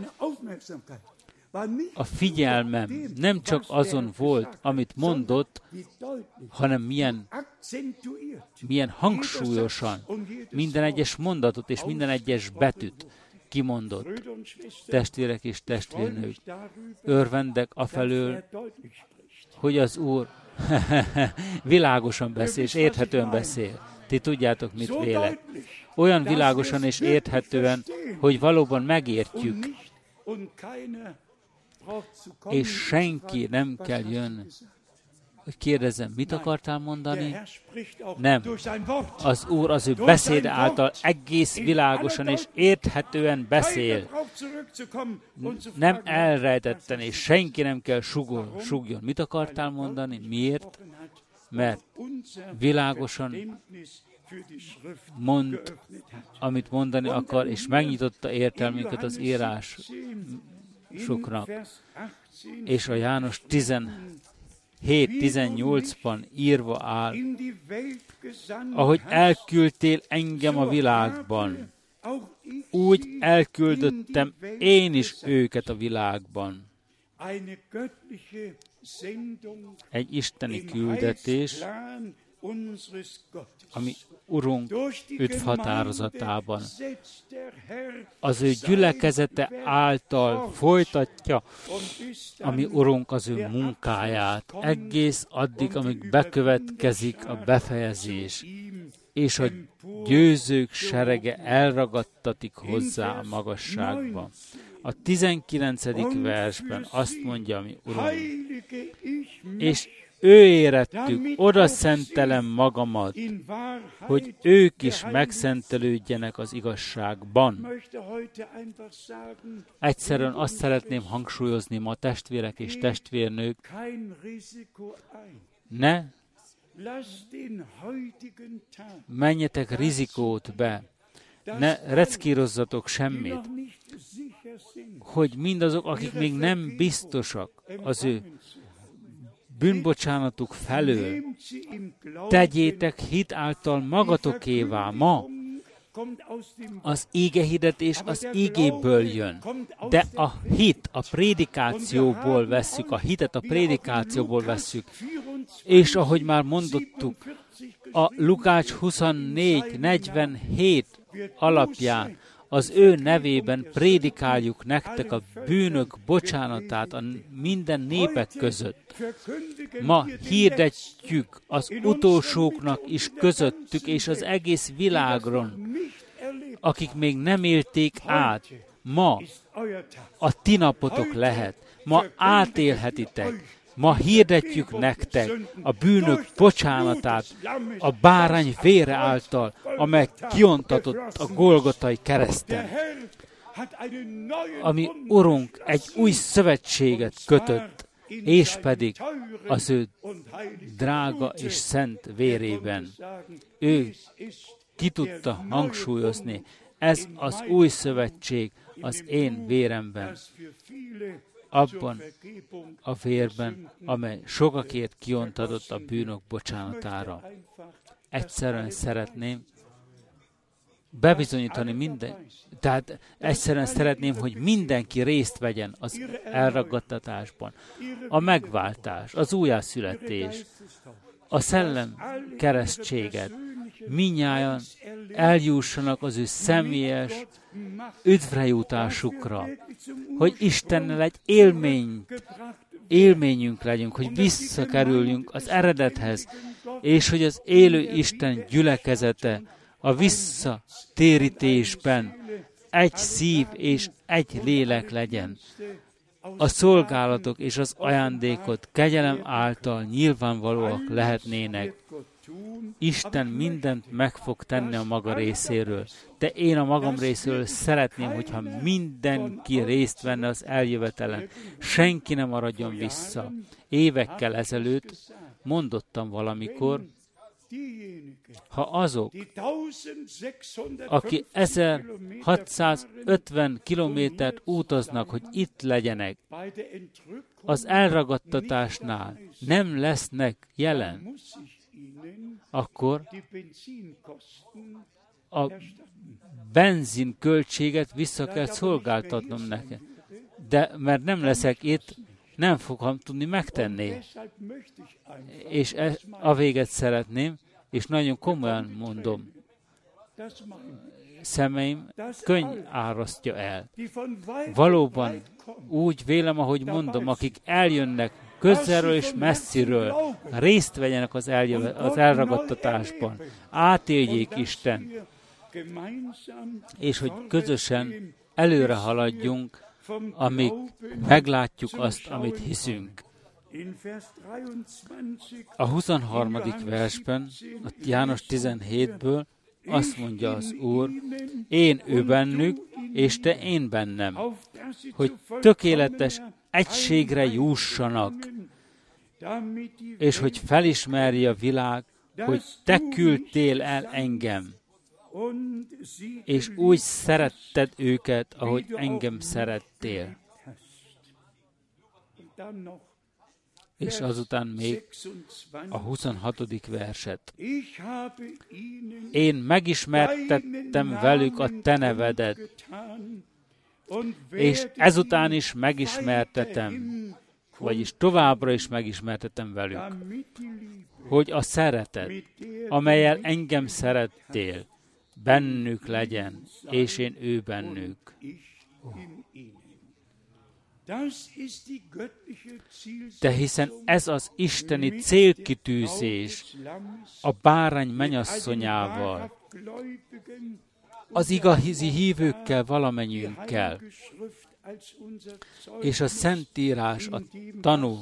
A figyelmem nem csak azon volt, amit mondott, hanem milyen, milyen hangsúlyosan minden egyes mondatot és minden egyes betűt kimondott. Testvérek és testvérnők, örvendek afelől, hogy az Úr világosan beszél és érthetően beszél. Ti tudjátok, mit vélek. Olyan világosan és érthetően, hogy valóban megértjük, és senki nem kell jön, hogy kérdezzem, mit akartál mondani? Nem. Az Úr az ő beszéde által egész világosan és érthetően beszél. Nem elrejtetten, és senki nem kell sugol, sugjon. Mit akartál mondani? Miért? Mert világosan mond, amit mondani akar, és megnyitotta értelmüket az írásoknak. És a János tizenhét tizennyolcban írva áll, ahogy elküldtél engem a világban, úgy elküldöttem én is őket a világban. Egy isteni küldetés, ami Urunk öt határozatában az ő gyülekezete által folytatja, ami Urunk az ő munkáját, egész addig, amíg bekövetkezik a befejezés, és a győzők serege elragadtatik hozzá a magasságba. A tizenkilencedik versben azt mondja, mi Urunk, és ő érettük, oda szentelem magamat, hogy ők is megszentelődjenek az igazságban. Egyszerűen azt szeretném hangsúlyozni ma, testvérek és testvérnők, ne menjetek rizikót be, ne reckírozzatok semmit, hogy mindazok, akik még nem biztosak az ő bűnbocsánatuk felől, tegyétek hit által magatokévá ma. Az ígehirdetés az ígéből jön, de a hit a prédikációból vesszük, a hitet a prédikációból vesszük, és ahogy már mondottuk, a Lukács huszonnégy negyvenhét alapján az ő nevében prédikáljuk nektek a bűnök bocsánatát a minden népek között. Ma hirdetjük az utolsóknak is közöttük és az egész világon, akik még nem élték át. Ma a ti napotok lehet. Ma átélhetitek. Ma hirdetjük nektek a bűnök bocsánatát a bárány vére által, amely kiontatott a Golgotai kereszten. Ami Urunk egy új szövetséget kötött, és pedig az ő drága és szent vérében. Ő ki tudta hangsúlyozni, ez az új szövetség az én véremben. Abban a vérben, amely sokakért kiontatott a bűnök bocsánatára. Egyszerűen szeretném bebizonyítani minden, tehát egyszerűen szeretném, hogy mindenki részt vegyen az elragadtatásban. A megváltás, az újjászületés, a szellem keresztséget, mindnyájan eljussanak az ő személyes üdvrejutásukra, hogy Istennel egy élmény, élményünk legyünk, hogy visszakerüljünk az eredethez, és hogy az élő Isten gyülekezete a visszatérítésben egy szív és egy lélek legyen. A szolgálatok és az ajándékot kegyelem által nyilvánvalóak lehetnének. Isten mindent meg fog tenni a maga részéről, de én a magam részéről szeretném, hogyha mindenki részt venne az eljövetelen. Senki nem maradjon vissza. Évekkel ezelőtt mondottam valamikor, ha azok, aki ezerhatszázötven kilométert utaznak, hogy itt legyenek, az elragadtatásnál nem lesznek jelen, akkor a benzinköltséget vissza kell szolgáltatnom nekem. De mert nem leszek itt, nem fogom tudni megtenni. És e, a véget szeretném, és nagyon komolyan mondom, szemeim könny árasztja el. Valóban úgy vélem, ahogy mondom, akik eljönnek közelről és messziről, részt vegyenek az, eljöve, az elragadtatásban, átéljék Isten, és hogy közösen előre haladjunk, amíg meglátjuk azt, amit hiszünk. A huszonharmadik versben, a János tizenhétből azt mondja az Úr, én ő bennük, és te én bennem, hogy tökéletes egységre jussanak, és hogy felismerje a világ, hogy te küldtél el engem, és úgy szeretted őket, ahogy engem szerettél. És azután még a huszonhatodik verset. Én megismertettem velük a te nevedet, és ezután is megismertetem, vagyis továbbra is megismertetem velük, hogy a szeretet, amellyel engem szerettél, bennük legyen, és én ő bennük. De hiszen ez az isteni célkitűzés a bárány mennyasszonyával, az igazi hívőkkel valamennyiünkkel, és a Szentírás a tanú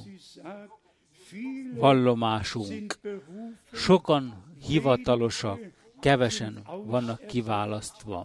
vallomásunk. Sokan hivatalosak, kevesen vannak kiválasztva.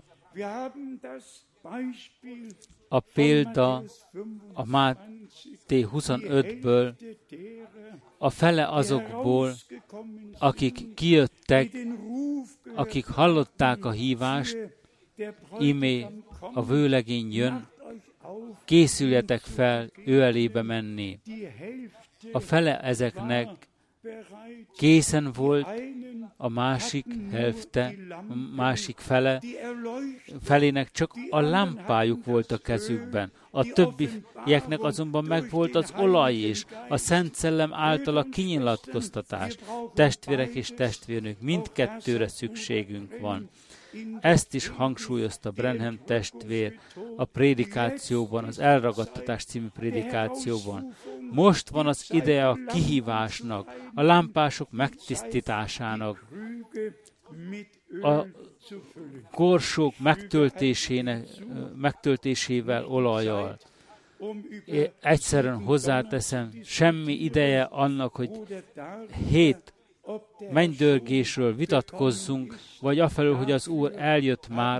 A példa a Máté huszonötből, a fele azokból, akik kijöttek, akik hallották a hívást, imé a vőlegény jön, készüljetek fel ő elébe menni. A fele ezeknek készen volt, a másik helfte, a másik fele, felének csak a lámpájuk volt a kezükben. A többieknek azonban megvolt az olaj is, a Szent Szellem által a kinyilatkoztatás. Testvérek és testvérnők, mindkettőre szükségünk van. Ezt is hangsúlyozta Branham testvér a prédikációban, az Elragadtatás című prédikációban. Most van az ideje a kihívásnak, a lámpások megtisztításának, a korsók megtöltésének, megtöltésével olajjal. Én egyszerűen hozzáteszem, semmi ideje annak, hogy hét mennydörgésről vitatkozzunk, vagy afelől, hogy az Úr eljött már,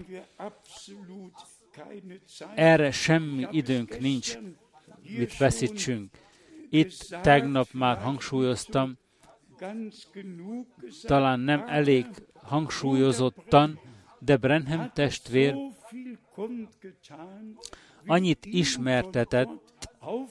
erre semmi időnk nincs, mit veszítsünk. Itt tegnap már hangsúlyoztam, talán nem elég hangsúlyozottan, de Branham testvér annyit ismertetett,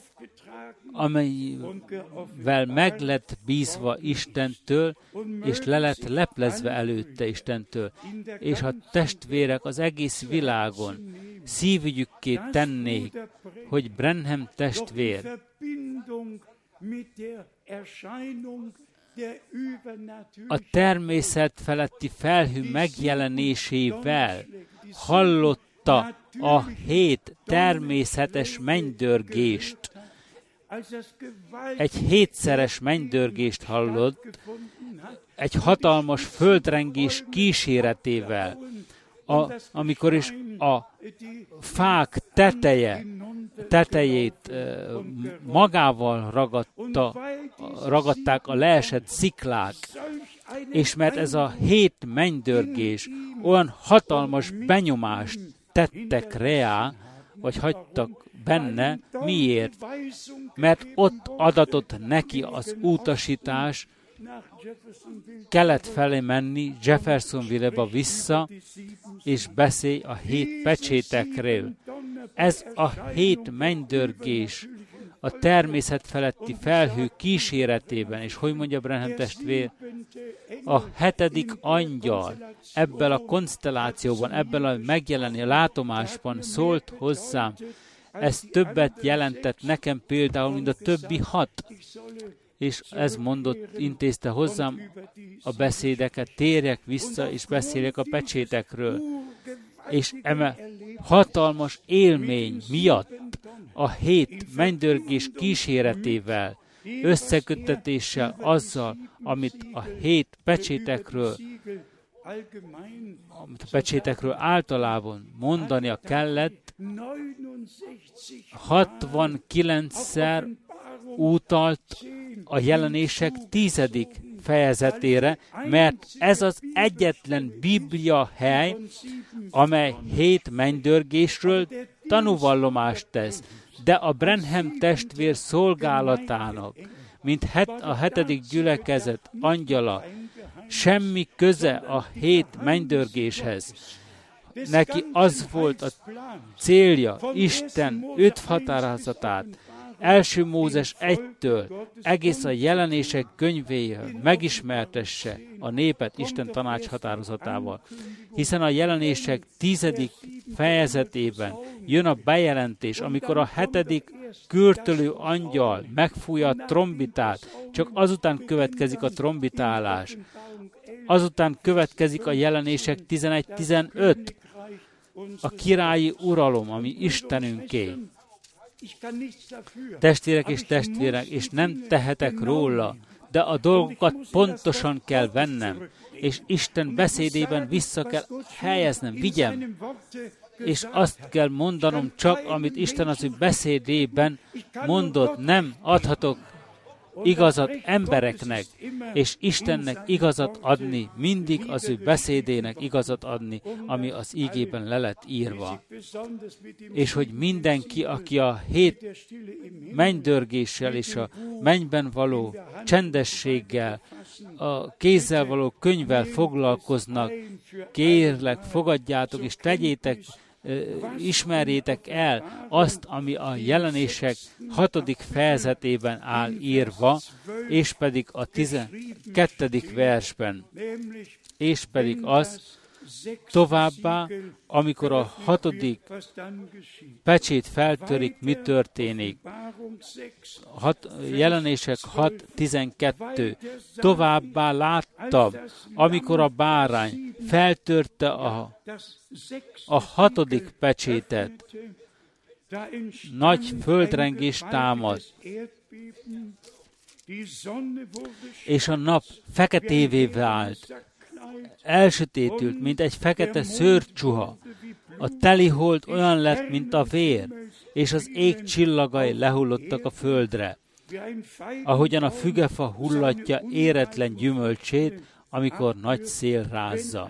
amelyvel meg lett bízva Istentől, és le lett leplezve előtte Istentől. És a testvérek az egész világon szívügyükké tennék, hogy Branham testvér a természet feletti felhő megjelenésével hallotta a hét természetes mennydörgést. Egy hétszeres mennydörgést hallott, egy hatalmas földrengés kíséretével, a, amikor is a fák teteje, tetejét magával ragadta, ragadták a leesett sziklák, és mert ez a hét mennydörgés olyan hatalmas benyomást tettek reá, vagy hagytak benne, miért? Mert ott adatott neki az utasítás, kelet felé menni, Jeffersonville-ba vissza, és beszélj a hét pecsétekről. Ez a hét mennydörgés a természet feletti felhő kíséretében, és hogy mondja Branham testvér, a hetedik angyal ebben a konstellációban, ebben a megjelenő látomásban szólt hozzám. Ez többet jelentett nekem például, mint a többi hat. És ez mondott, intézte hozzám a beszédeket, térjek vissza, és beszéljek a pecsétekről. És eme hatalmas élmény miatt, a hét mennydörgés kíséretével, összeköttetéssel azzal, amit a hét pecsétekről, amit a pecsétekről általában mondania kellett, hatvankilencszer utalt a jelenések tizedik fejezetére, mert ez az egyetlen Biblia hely, amely hét mennydörgésről tanúvallomást tesz, de a Branham testvér szolgálatának, mint het, a hetedik gyülekezet angyala, semmi köze a hét mennydörgéshez. Neki az volt a célja, Isten öt határozatát, első Mózes egytől egész a jelenések könyvével megismertesse a népet Isten tanács határozatával. Hiszen a jelenések tizedik fejezetében jön a bejelentés, amikor a hetedik kürtölő angyal megfújja a trombitát, csak azután következik a trombitálás. Azután következik a jelenések tizenegy tizenöt, a királyi uralom, ami Istenünké. Testvérek és testvérek, és nem tehetek róla, de a dolgokat pontosan kell vennem, és Isten beszédében vissza kell helyeznem, vigyem, és azt kell mondanom csak, amit Isten az ő beszédében mondott, nem adhatok igazat embereknek, és Istennek igazat adni, mindig az ő beszédének igazat adni, ami az ígében le lett írva. És hogy mindenki, aki a hét mennydörgéssel és a mennyben való csendességgel, a kézzel való könyvvel foglalkoznak, kérlek, fogadjátok és tegyétek, ismerjétek el azt, ami a jelenések hatodik fejezetében áll írva, és pedig a tizenkettedik versben. És pedig az, továbbá, amikor a hatodik pecsét feltörik, mi történik? Hat, jelenések hat tizenkettő. Továbbá láttam, amikor a bárány feltörte a, a hatodik pecsétet, nagy földrengés támad, és a nap feketévé vált, elsötétült, mint egy fekete szőrcsuha. A telihold olyan lett, mint a vér, és az ég csillagai lehullottak a földre, ahogyan a fügefa hullatja éretlen gyümölcsét, amikor nagy szél rázza.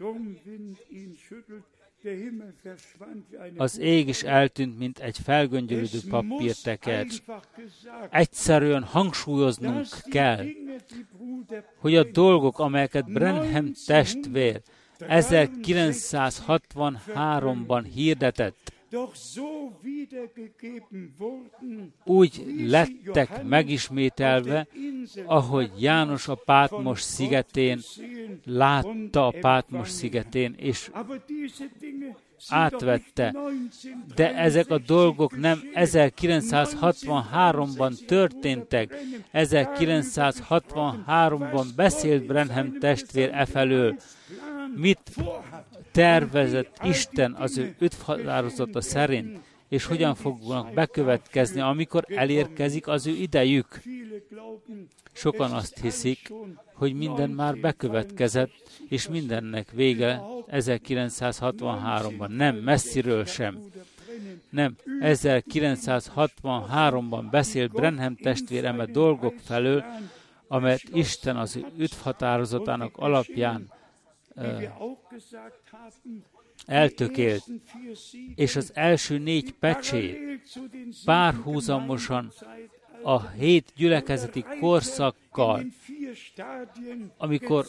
Az ég is eltűnt, mint egy felgöngyölődő papírtekercs. Egyszerűen hangsúlyoznunk kell, hogy a dolgok, amelyeket Branham testvér ezerkilencszázhatvanháromban hirdetett, úgy lettek megismételve, ahogy János a Pátmos szigetén látta a Pátmos szigetén, és átvette. De ezek a dolgok nem ezerkilencszázhatvanháromban történtek. ezerkilencszázhatvanháromban beszélt Branham testvér e felől. Mit tervezett Isten az ő öthatározata szerint, és hogyan fognak bekövetkezni, amikor elérkezik az ő idejük. Sokan azt hiszik, hogy minden már bekövetkezett, és mindennek vége ezerkilencszázhatvanháromban. Nem, messziről sem. Nem, ezerkilencszázhatvanháromban beszélt Branham testvér eme dolgok felől, amelyet Isten az ő üdvhatározatának alapján uh, eltökélt, és az első négy pecsét párhuzamosan a hét gyülekezeti korszakkal, amikor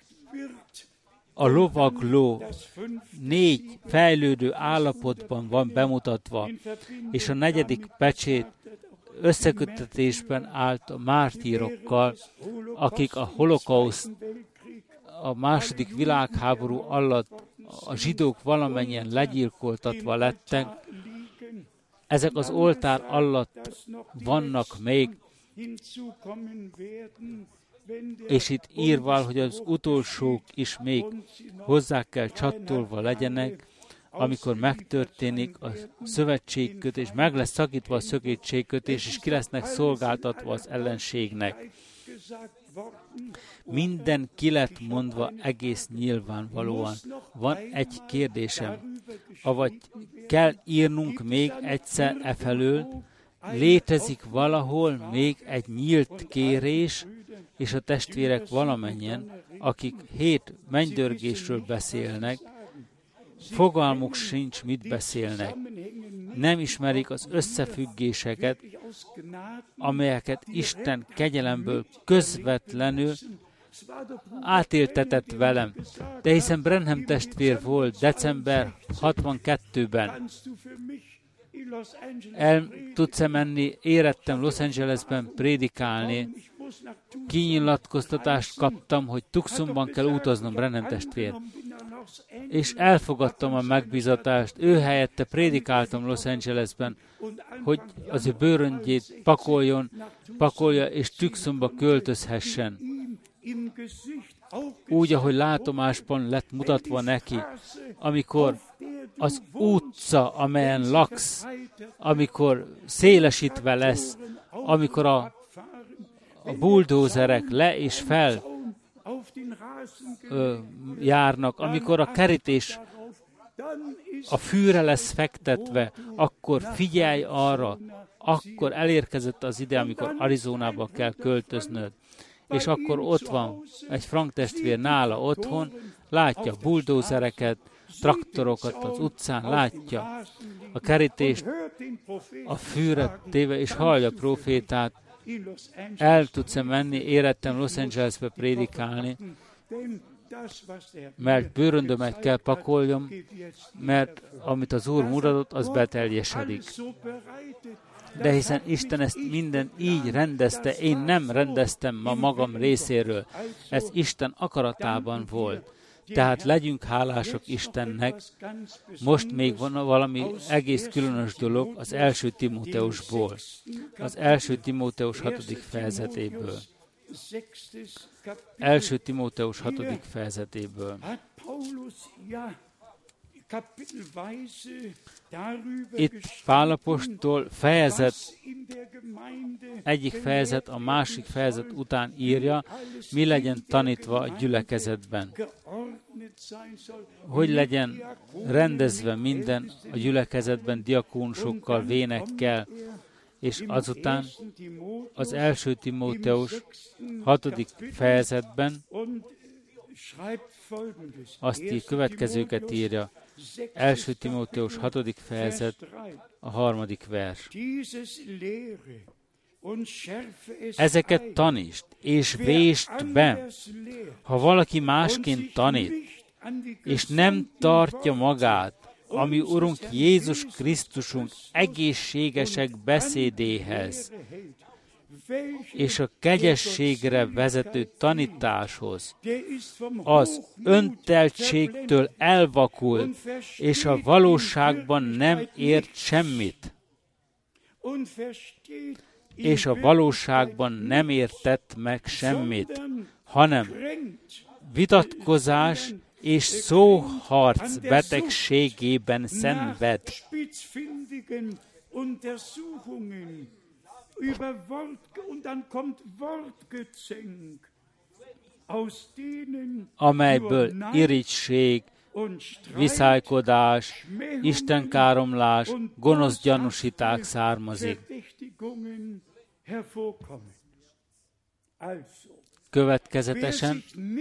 a lovagló négy fejlődő állapotban van bemutatva, és a negyedik pecsét összeköttetésben állt a mártírokkal, akik a holokauszt, a második világháború alatt a zsidók valamennyien legyilkoltatva lettek. Ezek az oltár alatt vannak még, és itt írva, hogy az utolsók is még hozzá kell csatolva legyenek, amikor megtörténik a szövetségkötés, meg lesz szakítva a szövetségkötés, és ki lesznek szolgáltatva az ellenségnek. Minden ki lett mondva egész nyilvánvalóan. Van egy kérdésem, avagy kell írnunk még egyszer e felől, létezik valahol még egy nyílt kérés, és a testvérek valamennyien, akik hét mennydörgésről beszélnek, fogalmuk sincs, mit beszélnek. Nem ismerik az összefüggéseket, amelyeket Isten kegyelemből közvetlenül átéltetett velem. De hiszen Branham testvér volt december hatvankettőben. El tudsz-e menni, érettem Los Angelesben prédikálni, kinyilatkoztatást kaptam, hogy Tucsonban kell utaznom, Branham testvér. És elfogadtam a megbízatást, ő helyette prédikáltam Los Angelesben, hogy az ő bőröngyét pakoljon, pakolja, és Tucsonba költözhessen. Úgy, ahogy látomásban lett mutatva neki, amikor az utca, amelyen laksz, amikor szélesítve lesz, amikor a, a buldózerek le és fel ö, járnak, amikor a kerítés a fűre lesz fektetve, akkor figyelj arra, akkor elérkezett az ide, amikor Arizonába kell költöznöd. És akkor ott van egy Frank testvér nála otthon, látja buldózereket, traktorokat az utcán, látja a kerítést, a fűre téve, és hallja a profétát. El tudsz-e menni, érettem Los Angelesbe prédikálni, mert bőröndömet kell pakoljam, mert amit az Úr mutatott, az beteljesedik. De hiszen Isten ezt minden így rendezte, én nem rendeztem ma magam részéről. Ez Isten akaratában volt. Tehát legyünk hálások Istennek. Most még van valami egész különös dolog az első Timóteusból. Az első Timóteus hatodik fejezetéből. első Timóteus hatodik fejezetéből. Itt Pál apostol fejezet, egyik fejezet a másik fejezet után írja, mi legyen tanítva a gyülekezetben. Hogy legyen rendezve minden a gyülekezetben diakónusokkal, vénekkel, és azután az első Timóteus hatodik fejezetben azt így következőket írja. első Timóteus hatodik fejezet, a harmadik vers. Ezeket tanítsd, és vésd be, ha valaki másként tanít, és nem tartja magát ami Urunk Jézus Krisztusunk egészségesek beszédéhez, és a kegyességre vezető tanításhoz, az önteltségtől elvakult, és a valóságban nem ért semmit, és a valóságban nem értett meg semmit, hanem vitatkozás és szóharc betegségében szenved. Amelyből irigység, viszálykodás, istenkáromlás, gonosz gyanúsíták származik. Következetesen,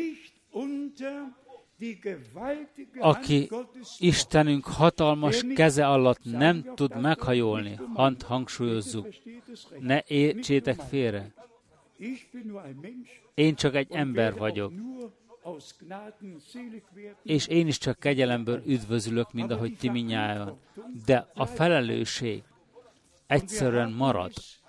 aki Istenünk hatalmas keze alatt nem tud meghajolni, hadd hangsúlyozzuk, ne értsétek félre. Én csak egy ember vagyok, és én is csak kegyelemből üdvözülök, mint ahogy ti mindnyájan. De a felelősség egyszerűen marad.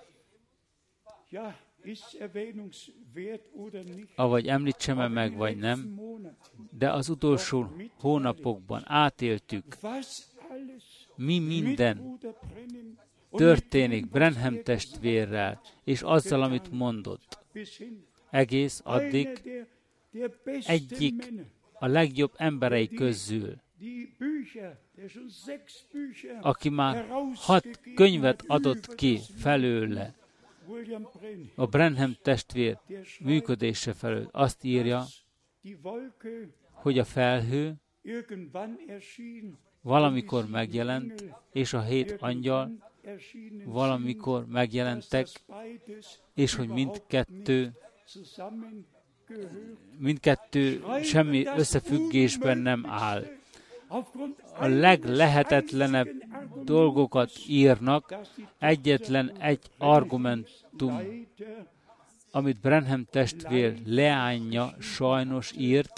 Avagy említsem-e meg, vagy nem, de az utolsó hónapokban átéltük, mi minden történik Branham testvérrel, és azzal, amit mondott. Egész addig egyik a legjobb emberei közül, aki már hat könyvet adott ki felőle, a Branham testvér működése felől, azt írja, hogy a felhő valamikor megjelent, és a hét angyal valamikor megjelentek, és hogy mindkettő, mindkettő semmi összefüggésben nem áll. A leglehetetlenebb dolgokat írnak, egyetlen egy argumentum, amit Branham testvér leányja sajnos írt,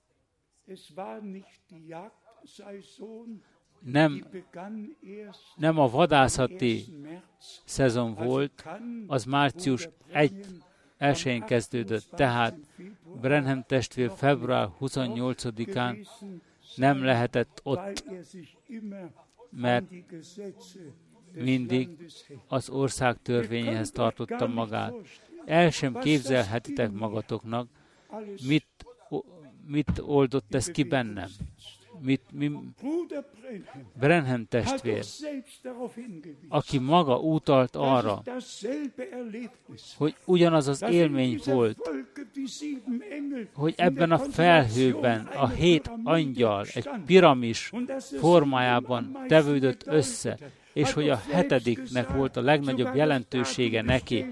nem, nem a vadászati szezon volt, az március elsején kezdődött, tehát Branham testvér február huszonnyolcadikán nem lehetett ott, mert mindig az ország törvényéhez tartotta magát. El sem képzelhetitek magatoknak, mit, mit oldott ez ki bennem. Mit, mi, Branham testvér, aki maga utalt arra, hogy ugyanaz az élmény volt, hogy ebben a felhőben a hét angyal egy piramis formájában tevődött össze, és hogy a hetediknek volt a legnagyobb jelentősége neki.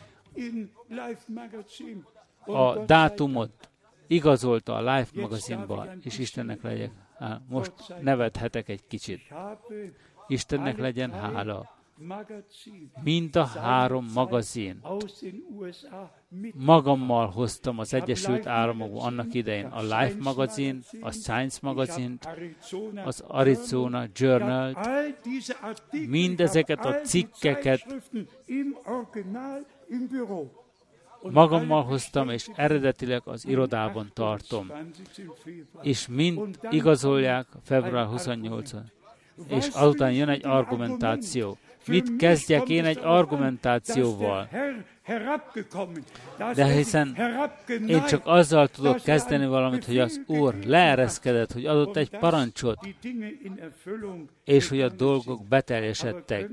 A dátumot igazolta a Life magazinban, és Istennek legyek. Á, most nevethetek egy kicsit. Istennek legyen hála. Mind a három magazin magammal hoztam az Egyesült Államokban annak idején. A Life magazin, a Science magazint, az Arizona Journal-t, mindezeket a cikkeket magammal hoztam, és eredetileg az irodában tartom. És mind igazolják február huszonnyolcadikán. És azután jön egy argumentáció. Mit kezdjek én egy argumentációval? De hiszen én csak azzal tudok kezdeni valamit, hogy az Úr leereszkedett, hogy adott egy parancsot, és hogy a dolgok beteljesedtek.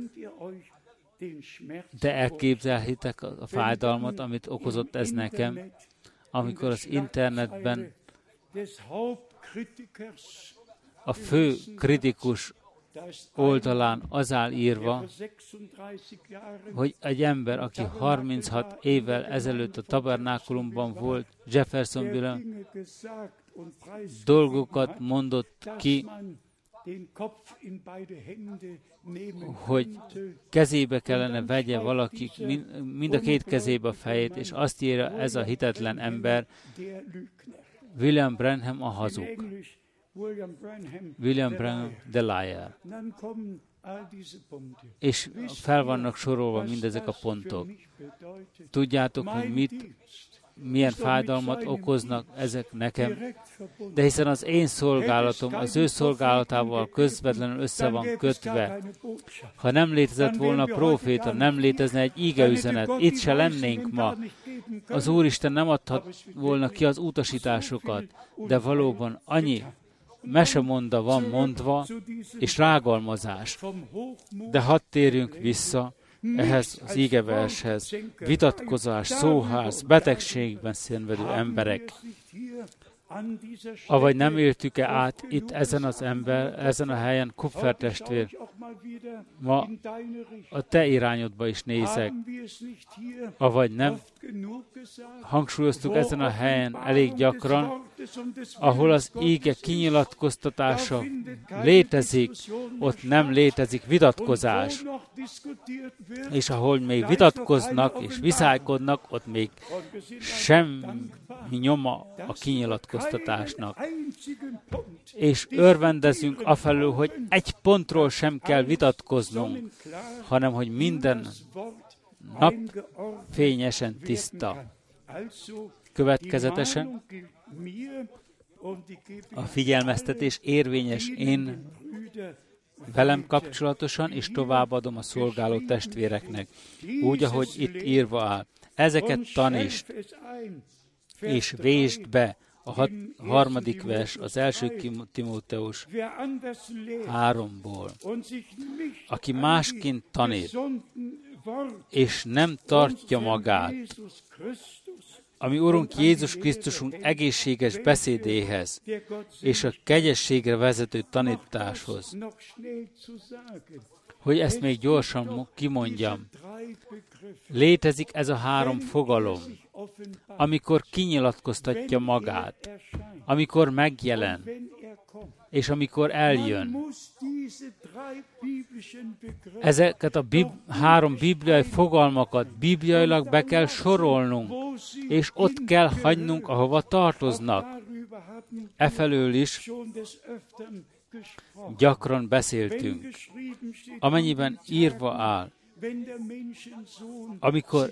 De elképzelhitek a fájdalmat, amit okozott ez nekem, amikor az internetben a fő kritikus oldalán az áll írva, hogy egy ember, aki harminchat évvel ezelőtt a tabernákulumban volt, Jeffersonville, dolgokat mondott ki, hogy kezébe kellene vegye valaki, mind a két kezébe a fejét, és azt írja ez a hitetlen ember, William Branham a hazug. William Branham, The Liar. És fel vannak sorolva mindezek a pontok. Tudjátok, hogy mit, milyen fájdalmat okoznak ezek nekem, de hiszen az én szolgálatom az ő szolgálatával közvetlenül össze van kötve. Ha nem létezett volna próféta, nem létezne egy ígeüzenet, itt se lennénk ma. Az Úristen nem adhat volna ki az utasításokat, de valóban annyi mesemonda van mondva, és rágalmazás. De hadd térjünk vissza ehhez az ígevershez. Vitatkozás, szóház, betegségben szenvedő emberek. Avagy nem éltük-e át itt ezen az ember, ezen a helyen, Kupfer testvér? Ma a te irányodba is nézek. Avagy nem hangsúlyoztuk ezen a helyen elég gyakran, ahol az íge kinyilatkoztatása létezik, ott nem létezik vitatkozás. És ahol még vitatkoznak és viszálykodnak, ott még semmi nyoma a kinyilatkoztatásnak. És örvendezünk afelől, hogy egy pontról sem kell vitatkoznunk, hanem hogy minden nap fényesen tiszta. Következetesen a figyelmeztetés érvényes én velem kapcsolatosan, és továbbadom a szolgáló testvéreknek, úgy, ahogy itt írva áll. Ezeket tanítsd, és vésd be. A hat, harmadik vers, az első Timóteus háromból. Aki másként tanít, és nem tartja magát, ami Urunk Jézus Krisztusunk egészséges beszédéhez, és a kegyességre vezető tanításhoz. Hogy ezt még gyorsan kimondjam. Létezik ez a három fogalom, amikor kinyilatkoztatja magát, amikor megjelen, és amikor eljön. Ezeket a bib- három bibliai fogalmakat bibliailag be kell sorolnunk, és ott kell hagynunk, ahova tartoznak. Efelől is gyakran beszéltünk. Amennyiben írva áll, amikor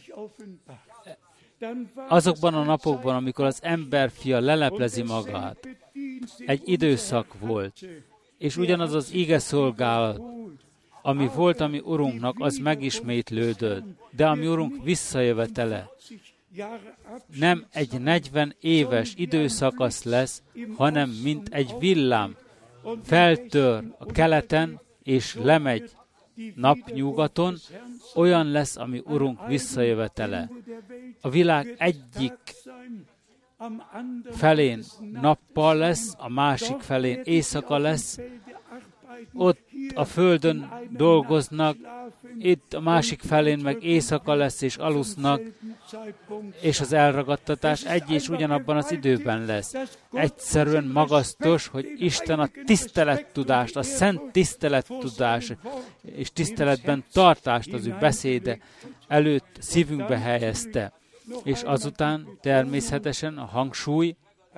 azokban a napokban, amikor az emberfia leleplezi magát, egy időszak volt, és ugyanaz az ige szolgálat, ami volt a mi Urunknak, az megismétlődött, de a mi Urunk visszajövetele nem egy negyven éves időszakasz lesz, hanem mint egy villám, feltör a keleten, és lemegy napnyugaton, olyan lesz, ami Urunk visszajövetele. A világ egyik felén nappal lesz, a másik felén éjszaka lesz, ott a földön dolgoznak, itt a másik felén meg éjszaka lesz, és alusznak, és az elragadtatás egy és ugyanabban az időben lesz. Egyszerűen magasztos, hogy Isten a tisztelettudást, a szent tisztelettudást és tiszteletben tartást az ő beszéde előtt szívünkbe helyezte. És azután természetesen a hangsúly,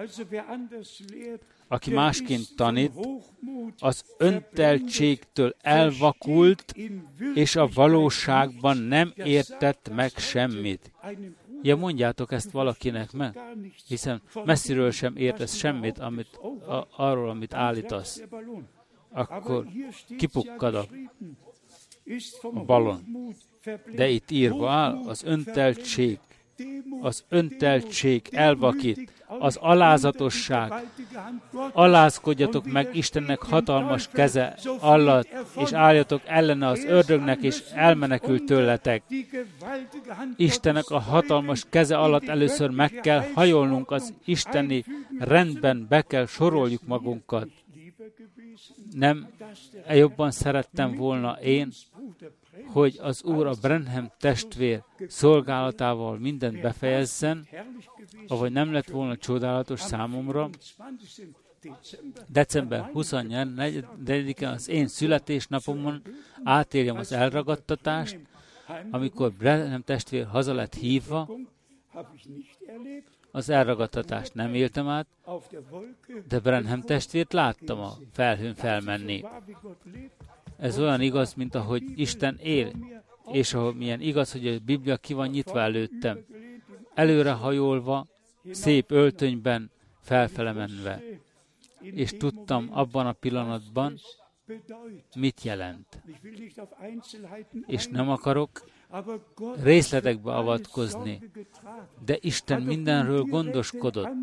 aki másként tanít, az önteltségtől elvakult, és a valóságban nem értett meg semmit. Ja, mondjátok ezt valakinek meg, hiszen messziről sem értesz semmit, amit, a, arról, amit állítasz. Akkor kipukkad a, a balon. De itt írva áll, az önteltség, az önteltség elvakít, az alázatosság. Alázkodjatok meg Istennek hatalmas keze alatt, és álljatok ellene az ördögnek, és elmenekül tőletek. Istennek a hatalmas keze alatt először meg kell hajolnunk, az isteni rendben be kell soroljuk magunkat. Nem jobban szerettem volna én, hogy az Úr a Branham testvér szolgálatával mindent befejezzen, ahogy nem lett volna csodálatos számomra. december huszonnegyedikén az én születésnapomon átéljem az elragadtatást, amikor Branham testvér haza lett hívva, Az elragadtatást nem éltem át, de Branham testvért láttam a felhőn felmenni. Ez olyan igaz, mint ahogy Isten él, és ahogy milyen igaz, hogy a Biblia ki van nyitva előttem. Előre hajolva, szép öltönyben, felfele menve. És tudtam abban a pillanatban, mit jelent. És nem akarok részletekbe avatkozni, de Isten mindenről gondoskodott.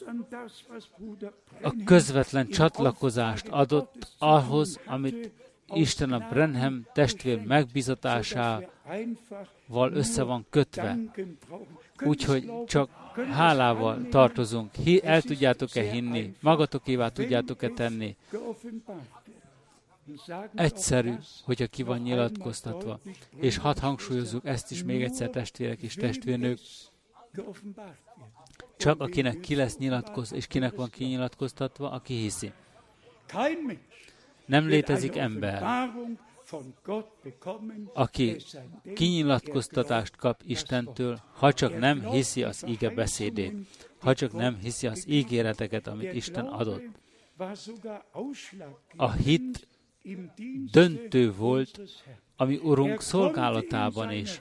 A közvetlen csatlakozást adott ahhoz, amit Isten a Branham testvér megbízatásával össze van kötve. Úgyhogy csak hálával tartozunk. Hi, el tudjátok-e hinni? Magatokévá tudjátok-e tenni? Egyszerű, hogyha ki van nyilatkoztatva. És hadd hangsúlyozzuk ezt is még egyszer, testvérek és testvérnők. Csak akinek ki lesz nyilatkoz, és kinek van kinyilatkoztatva, aki hiszi. Nem létezik ember, aki kinyilatkoztatást kap Istentől, ha csak nem hiszi az íge beszédét, ha csak nem hiszi az ígéreteket, amit Isten adott. A hit döntő volt a mi Urunk szolgálatában is.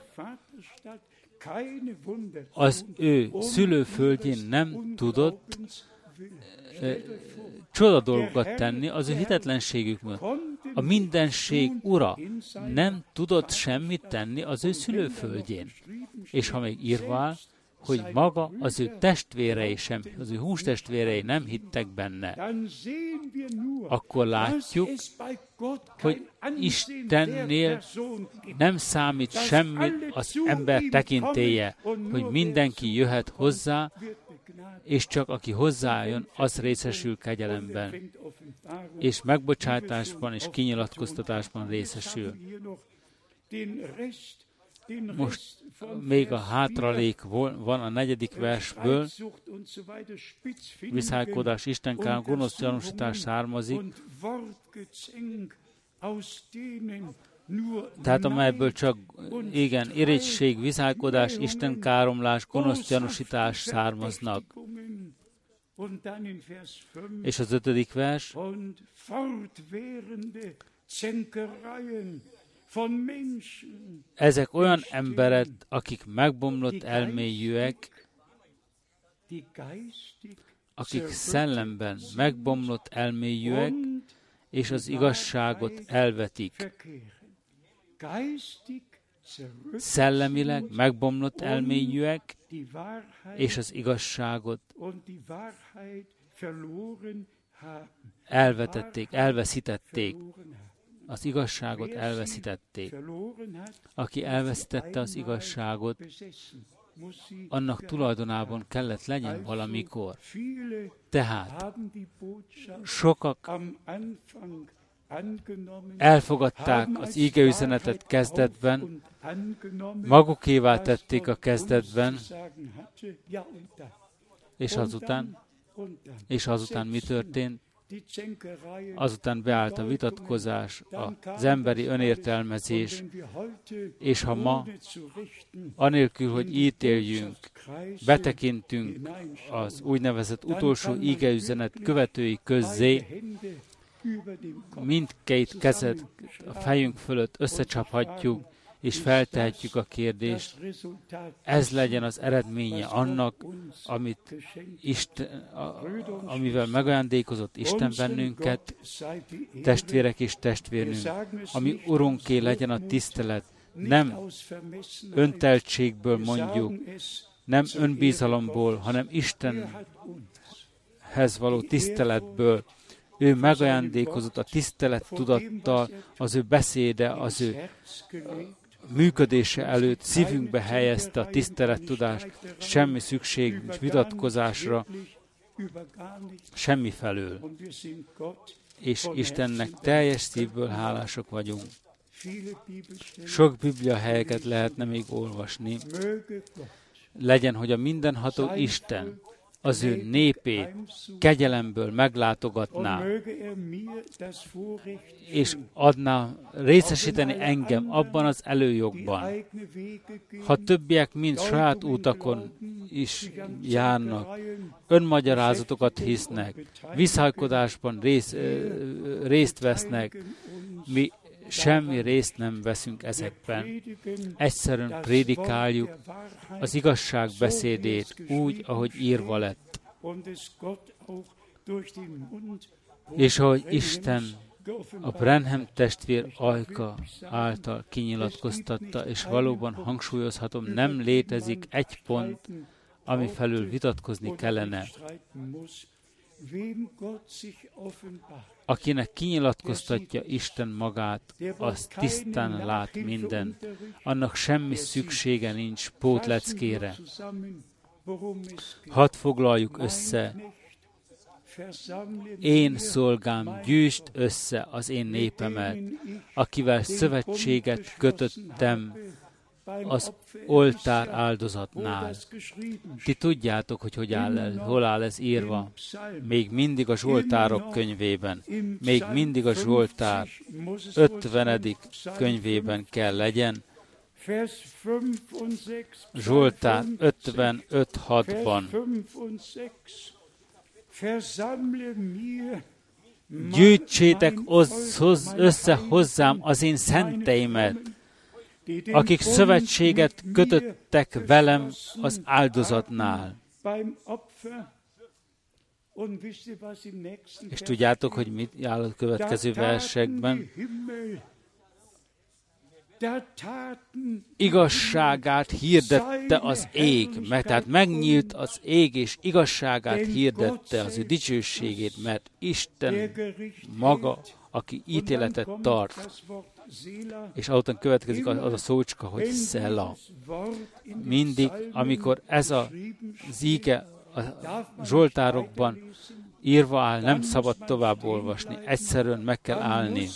Az ő szülőföldjén nem tudott e, csoda dolgokat tenni az ő hitetlenségük miatt. A mindenség ura nem tudott semmit tenni az ő szülőföldjén. És ha még írva áll, hogy maga az ő testvérei sem, az ő hústestvérei nem hittek benne, akkor látjuk, hogy Istennél nem számít semmi az ember tekintélye, hogy mindenki jöhet hozzá, és csak aki hozzájön, az részesül kegyelemben, és megbocsátásban és kinyilatkoztatásban részesül. Most még a hátralék van a negyedik versből, viszálykodás, Istenkár, gonosz gyanúsítás származik, tehát amelyből csak, igen, irigység, viszálykodás, istenkáromlás, gonosz gyanúsítás származnak. És az ötödik vers, ezek olyan emberek, akik megbomlott elméjűek, akik szellemben megbomlott elméjűek, és az igazságot elvetik. Szellemileg megbomlott elméjűek, és az igazságot elvetették, elveszítették. Az igazságot elveszítették. Aki elveszítette az igazságot, annak tulajdonában kellett legyen valamikor. Tehát sokak elfogadták az ígeüzenetet kezdetben, magukévá tették a kezdetben, és azután, és azután mi történt? Azután beállt a vitatkozás, az emberi önértelmezés, és ha ma, anélkül, hogy ítéljünk, betekintünk az úgynevezett utolsó ígeüzenet követői közzé, mindkét kezet a fejünk fölött összecsaphatjuk, és feltehetjük a kérdést, ez legyen az eredménye annak, amit Isten, a, amivel megajándékozott Isten bennünket, testvérek és testvérnünk, ami Urunké legyen a tisztelet, nem önteltségből mondjuk, nem önbizalomból, hanem Istenhez való tiszteletből. Ő megajándékozott a tisztelet tudattal, az ő beszéde, az ő működése előtt szívünkbe helyezte a tisztelettudást, semmi szükség vitatkozásra, semmi felől. És Istennek teljes szívből hálások vagyunk. Sok Biblia helyeket lehetne még olvasni. Legyen, hogy a mindenható Isten az ő népét kegyelemből meglátogatná, és adná részesíteni engem abban az előjogban. Ha többiek mind saját útakon is járnak, önmagyarázatokat hisznek, viszálykodásban rész, részt vesznek, mi semmi részt nem veszünk ezekben. Egyszerűen prédikáljuk az igazság beszédét úgy, ahogy írva lett. És ahogy Isten a Branham testvér ajka által kinyilatkoztatta, és valóban hangsúlyozhatom, nem létezik egy pont, ami felül vitatkozni kellene. Akinek kinyilatkoztatja Isten magát, az tisztán lát minden. Annak semmi szüksége nincs pótleckére. Hadd foglaljuk össze. Én szolgám, gyűjtsd össze az én népemet, akivel szövetséget kötöttem az oltár áldozatnál. Ti tudjátok, hogy, hogy áll el, hol áll ez írva. Még mindig a Zsoltárok könyvében, még mindig a Zsoltár ötvenedik könyvében kell legyen. Zsoltár ötvenöt hatban. Gyűjtsétek össze hozzám az én szenteimet, akik szövetséget kötöttek velem az áldozatnál. És tudjátok, hogy mit áll a következő versekben? Igazságát hirdette az ég, mert tehát megnyílt az ég, és igazságát hirdette, az ő dicsőségét, mert Isten maga, aki ítéletet tart. És ahol következik az a szócska, hogy Szela. Mindig, amikor ez a zíge a Zsoltárokban írva áll, nem szabad tovább olvasni. Egyszerűen meg kell állni.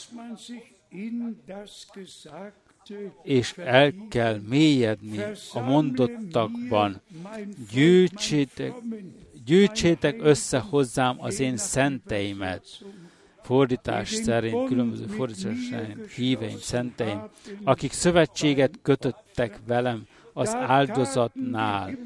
És el kell mélyedni a mondottakban. Gyűjtsétek, gyűjtsétek össze hozzám az én szenteimet. Fordítás szerint, különböző fordítás szerint, híveim, szenteim, akik szövetséget kötöttek velem az áldozatnál.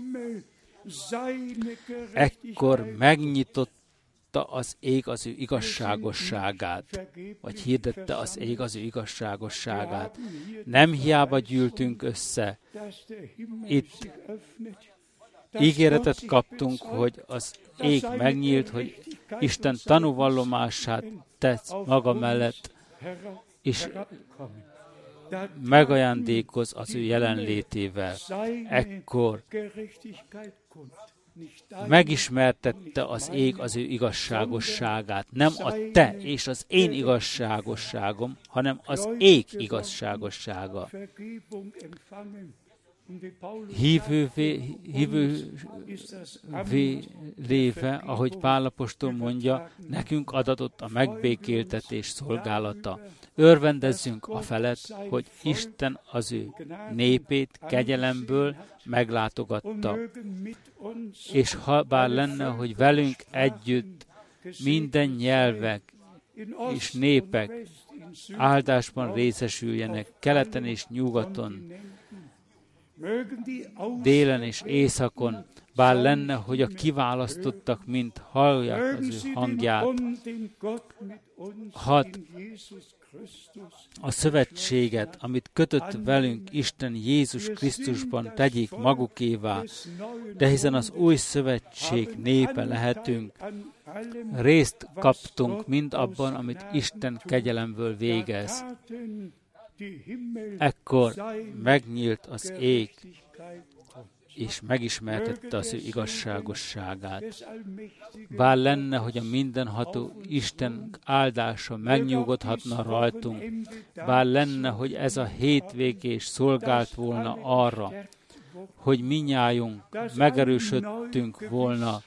Ekkor megnyitotta az ég az ő igazságosságát, vagy hirdette az ég az ő igazságosságát. Nem hiába gyűltünk össze. Itt ígéretet kaptunk, hogy az ég megnyílt, hogy Isten tanúvallomását tesz maga mellett, és megajándékoz az ő jelenlétével. Ekkor megismertette az ég az ő igazságosságát. Nem a te és az én igazságosságom, hanem az ég igazságossága. Hívővé, hívővé léve, ahogy Pál apostol mondja, nekünk adatott a megbékéltetés szolgálata. Örvendezzünk a felett, hogy Isten az ő népét kegyelemből meglátogatta. És ha bár lenne, hogy velünk együtt minden nyelvek és népek áldásban részesüljenek, keleten és nyugaton, délen és északon, bár lenne, hogy a kiválasztottak mind hallják az ő hangját. Hadd a szövetséget, amit kötött velünk Isten Jézus Krisztusban tegyék magukévá, de hiszen az új szövetség népe lehetünk, részt kaptunk mind abban, amit Isten kegyelemből végez. Ekkor megnyílt az ég, és megismertette az ő igazságosságát. Bár lenne, hogy a mindenható Isten áldása megnyugodhatna rajtunk, bár lenne, hogy ez a hétvégés szolgált volna arra, hogy minnyájunk megerősödtünk volna,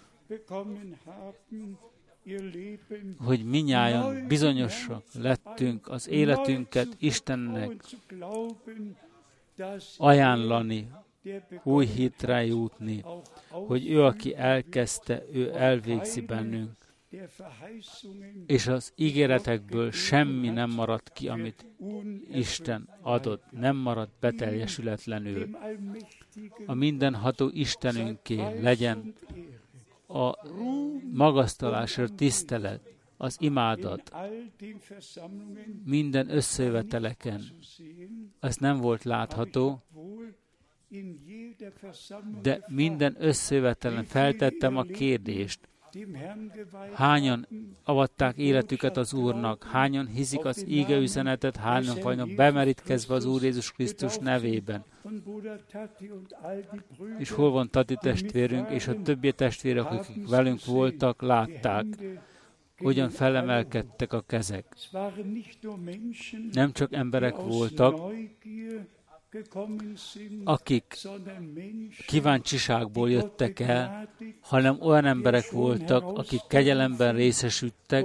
hogy minnyájan bizonyosak lettünk az életünket Istennek ajánlani, új hitre jutni, hogy ő, aki elkezdte, ő elvégzi bennünk, és az ígéretekből semmi nem maradt ki, amit Isten adott, nem maradt beteljesületlenül. A mindenható Istenünké legyen a magasztalásra tisztelet, az imádat minden összejöveteleken. Ez nem volt látható, de minden összejövetelen feltettem a kérdést, hányan avatták életüket az Úrnak, hányan hiszik az íge üzenetet, hányan vannak bemerítkezve az Úr Jézus Krisztus nevében. És hol van Tati testvérünk, és a többi testvérek, akik velünk voltak, látták, hogyan felemelkedtek a kezek. Nem csak emberek voltak, akik kíváncsiságból jöttek el, hanem olyan emberek voltak, akik kegyelemben részesültek,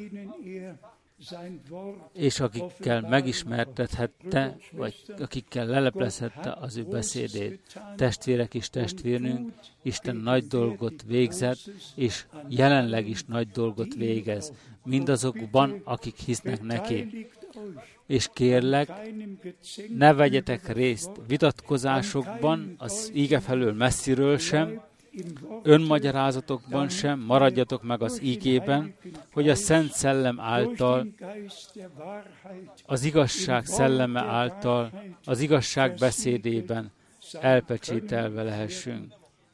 és akikkel megismertethette, vagy akikkel leleplezhette az ő beszédét. Testvérek és testvérnünk, Isten nagy dolgot végzett, és jelenleg is nagy dolgot végez. Mindazokban, akik hisznek neki. És kérlek, ne vegyetek részt vitatkozásokban, az íge felől messziről sem, önmagyarázatokban sem, maradjatok meg az ígében, hogy a Szent Szellem által, az igazság szelleme által, az igazság beszédében elpecsételve lehessünk.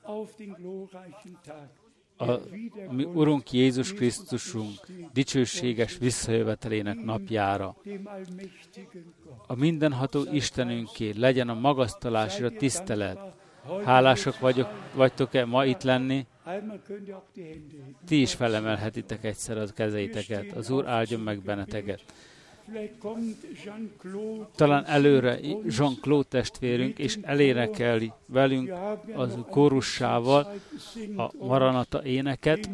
A mi Urunk Jézus Krisztusunk dicsőséges visszajövetelének napjára. A mindenható Istenünké legyen a magasztalásra tisztelet. Hálásak vagyok, vagytok-e ma itt lenni? Ti is felemelhetitek egyszer a kezeiteket. Az Úr áldjon meg benneteket. Talán előre Jean-Claude testvérünk, és elénekeli velünk az kórussával a Maranata éneket,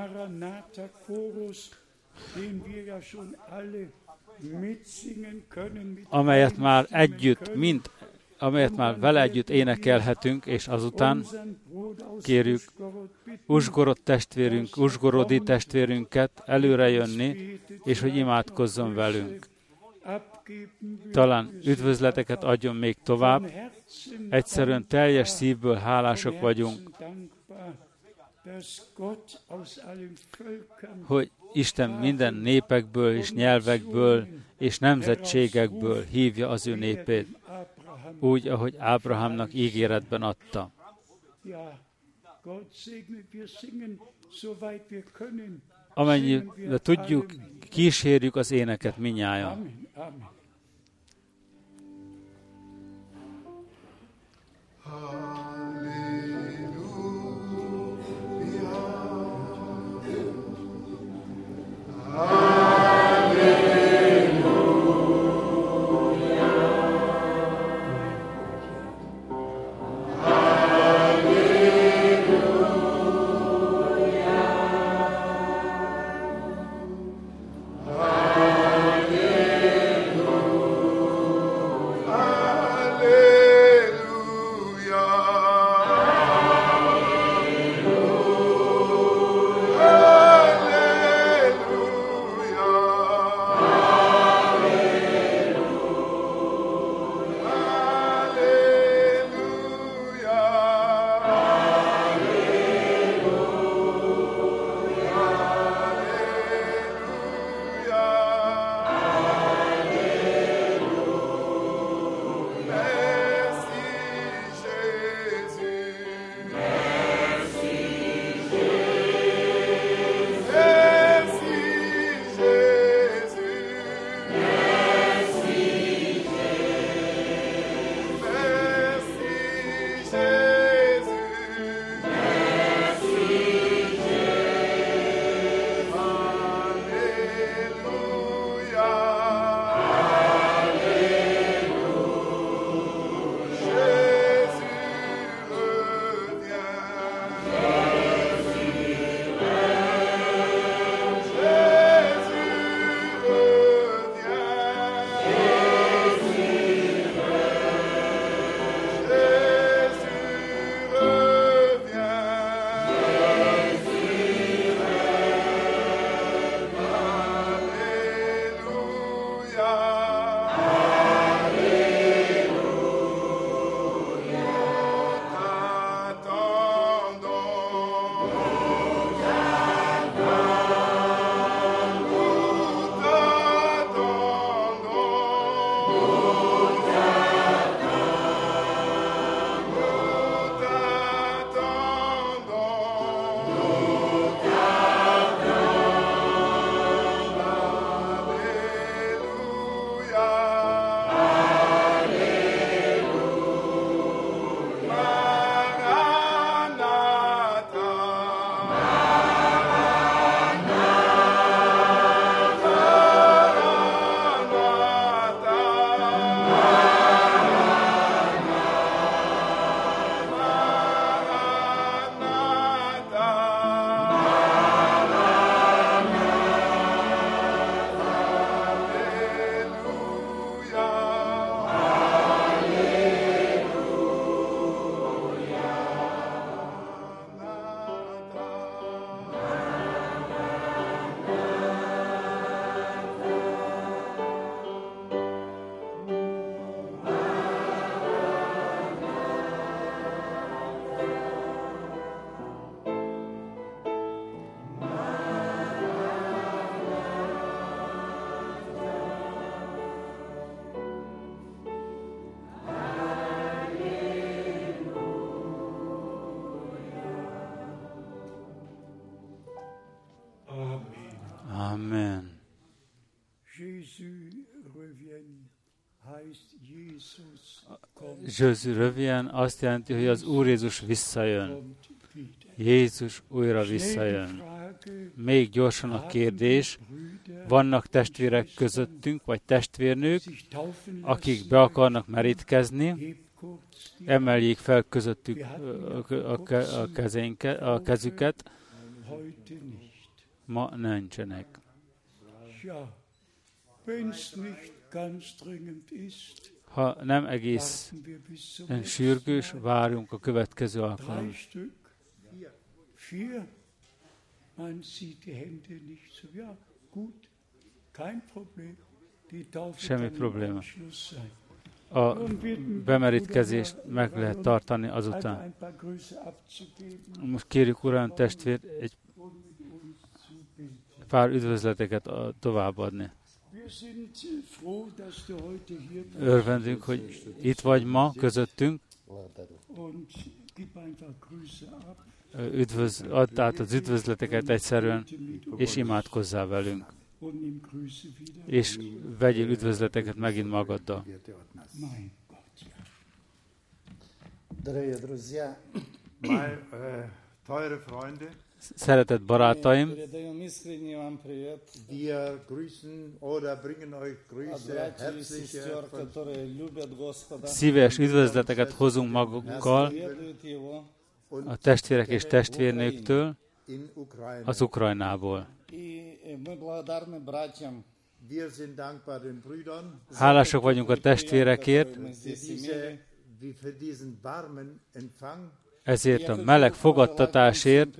amelyet már együtt, mint amelyet már vele együtt énekelhetünk, és azután kérjük Uzsgorod testvérünk, Uzsgorodi testvérünket előre jönni, és hogy imádkozzon velünk. Talán üdvözleteket adjon még tovább. Egyszerűen teljes szívből hálásak vagyunk, hogy Isten minden népekből és nyelvekből és nemzetségekből hívja az ő népét, úgy, ahogy Ábrahámnak ígéretben adta. Amennyire tudjuk, kísérjük az éneket mindnyájan. Hallelujah. Jézus röviden azt jelenti, hogy az Úr Jézus visszajön. Jézus újra visszajön. Még gyorsan a kérdés, vannak testvérek közöttünk, vagy testvérnők, akik be akarnak merítkezni, emeljék fel közöttük a, a, kezénke, a kezüket, ma nincsenek. Ha nem egész sürgős, várjunk a következő alkalomra. Semmi probléma. A bemerítkezést meg lehet tartani azután. Most kérjük, Uram, testvér, egy pár üdvözleteket továbbadni. Örvendünk, hogy itt vagy ma közöttünk. Üdvöz, add át az üdvözleteket egyszerűen, és imádkozzál velünk. És vegyél üdvözleteket megint magaddal. Szeretett barátaim, szíves üdvözleteket hozunk magukkal a testvérek és testvérnőktől az Ukrajnából. Hálásak vagyunk a testvérekért, ezért a meleg fogadtatásért.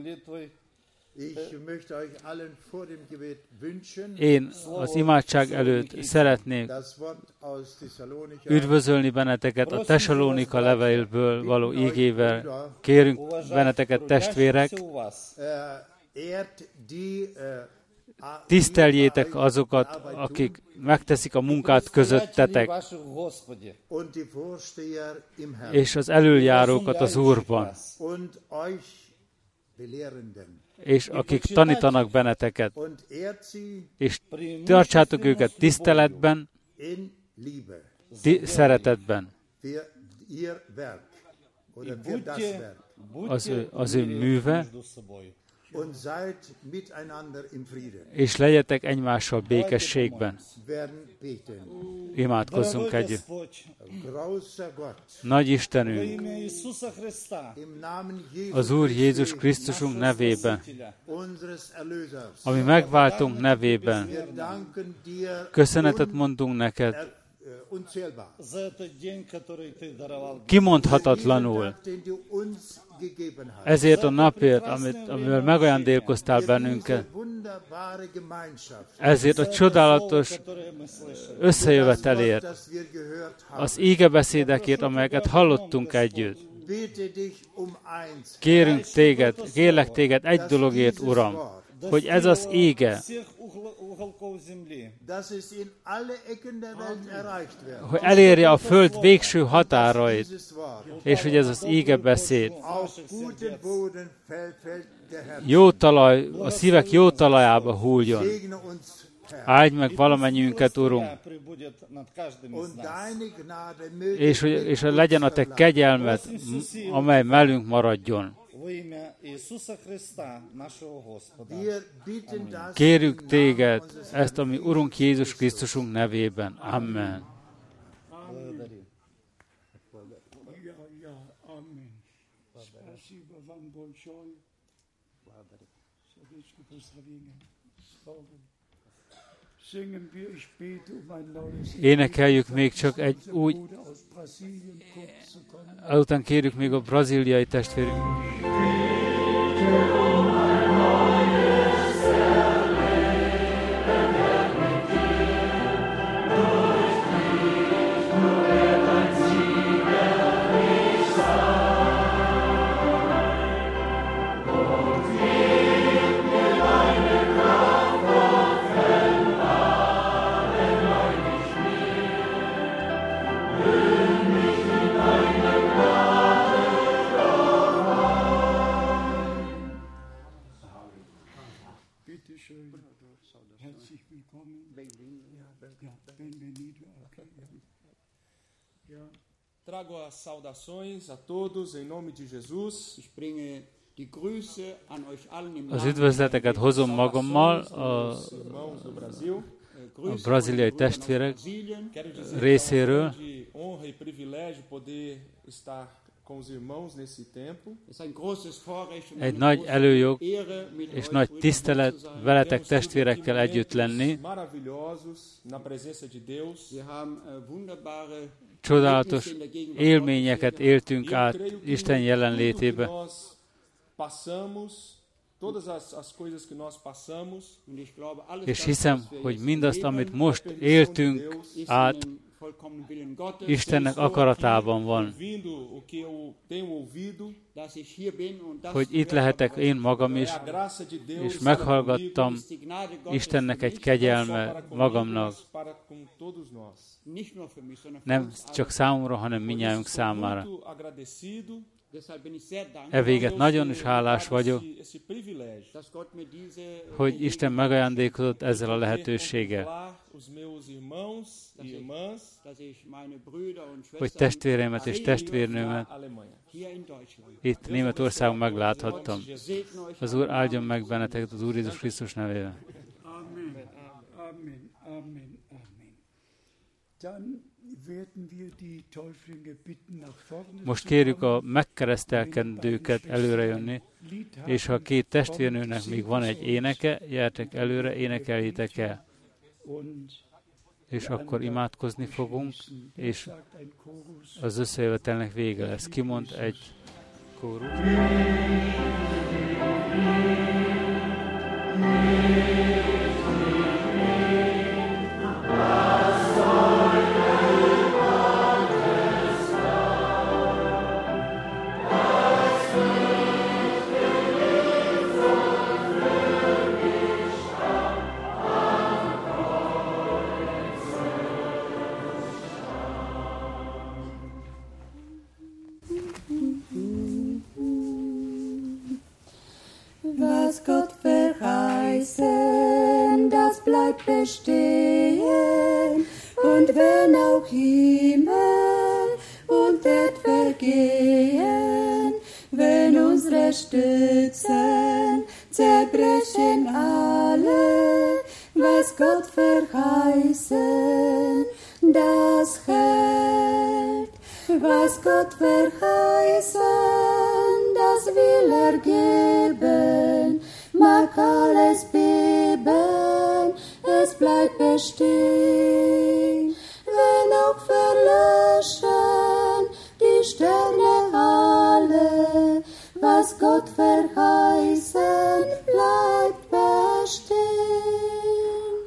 Én az imádság előtt szeretnék üdvözölni benneteket a Tesalónika levélből való ígével. Kérünk benneteket, testvérek, tiszteljétek azokat, akik megteszik a munkát közöttetek, és az elöljárókat az Úrban, és akik tanítanak benneteket, és tartsátok őket tiszteletben, ti- szeretetben. Az ő, az ő műve, és legyetek egymással békességben. Imádkozzunk együtt. Nagy Istenünk, az Úr Jézus Krisztusunk nevében, ami megváltunk nevében, köszönetet mondunk neked, kimondhatatlanul, ezért a napért, amit, amivel megajándékoztál bennünket, ezért a csodálatos összejövetelért, az ígebeszédekért, amelyeket hallottunk együtt. Kérünk téged, kérlek téged egy dologért, Uram, hogy ez az ége, hogy elérje a föld végső határait, és hogy ez az ígebeszéd jó talaj, a szívek jó talajába hulljon. Áldj meg valamennyiünket, Urunk, és hogy, és hogy legyen a te kegyelmed, amely mellünk maradjon. Kérjük téged ezt a mi Urunk Jézus Krisztusunk nevében. Amen. Énekeljük még csak egy úgy, azután kérjük még a brazíliai testvérünk. Trago as saudações a todos em nome de Jesus. Ich bringe die Grüße an euch allen im Az Namen üdvözleteket hozom magammal a, Os irmãos do Brasil. a braziliai testvérek részéről. De honra e privilégio poder estar com os irmãos nesse tempo. Egy nagy előjog és nagy tisztelet veletek testvérekkel együtt lenni. Maravilhosos na presença de Deus. Csodálatos élményeket éltünk át Isten jelenlétébe. És hiszem, hogy mindazt, amit most éltünk át, Istennek akaratában van. Hogy itt lehetek én magam is, és meghallgattam Istennek egy kegyelme magamnak. Nem csak számomra, hanem mindnyájunk számára. E véget nagyon is hálás vagyok, hogy Isten megajándékozott ezzel a lehetőséggel, hogy testvéreimet és testvérnőmet itt Németországon megláthattam. Az Úr áldjon meg benneteket az Úr Jézus Krisztus nevében. Amen, amen, amen, amen. Dann most kérjük a megkeresztelkedőket előrejönni, és ha a két testvérnőnek még van egy éneke, gyertek előre, énekeljétek el. És akkor imádkozni fogunk, és az összejövetelnek vége lesz. Ki mond egy kórus? Was Gott verheißen, das bleibt bestehen. Und wenn auch Himmel und Erd vergehen, wenn unsere Stützen zerbrechen alle, was Gott verheißen, das hält. Was Gott verheißen, das will er geben, mag alles beben, es bleibt bestehen. Wenn auch verlöschen die Sterne alle, was Gott verheißen, bleibt bestehen.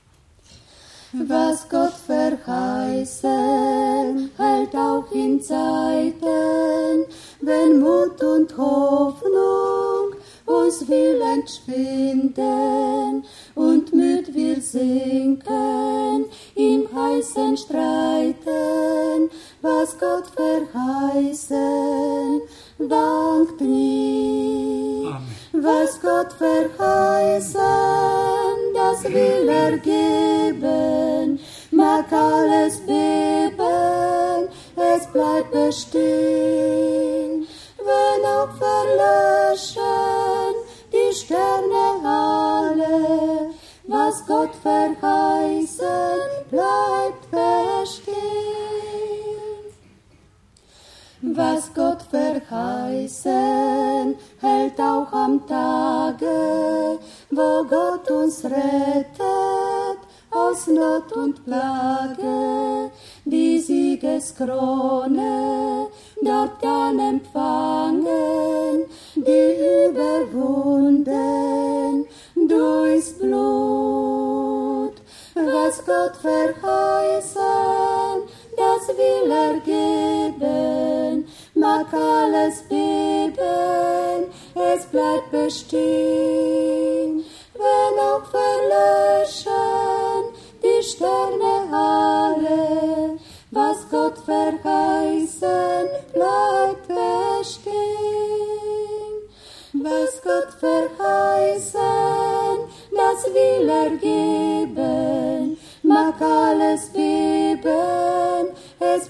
Was Gott verheißen, hält auch in Zeiten, wenn Mut und Hoffnung uns will entschwinden und müd wir sinken im heißen Streiten, was Gott verheißen, wankt nie. Amen. Was Gott verheißen, das will er geben, mag alles beben, es bleibt bestehen. Wenn auch verlöschen die Sterne alle, was Gott verheißen, bleibt bestehen. Was Gott verheißen, hält auch am Tage, wo Gott uns rettet aus Not und Plage, die Siegeskrone dort dann empfangen, die überwunden durchs Blut. Was Gott verheißen, das will er geben, mag alles beben, es bleibt bestehen. Wenn auch verlöschen die Sterne alle, was Gott verheißen, bleibt bestehen. Was Gott verheißen, das will er geben, mag alles beben, es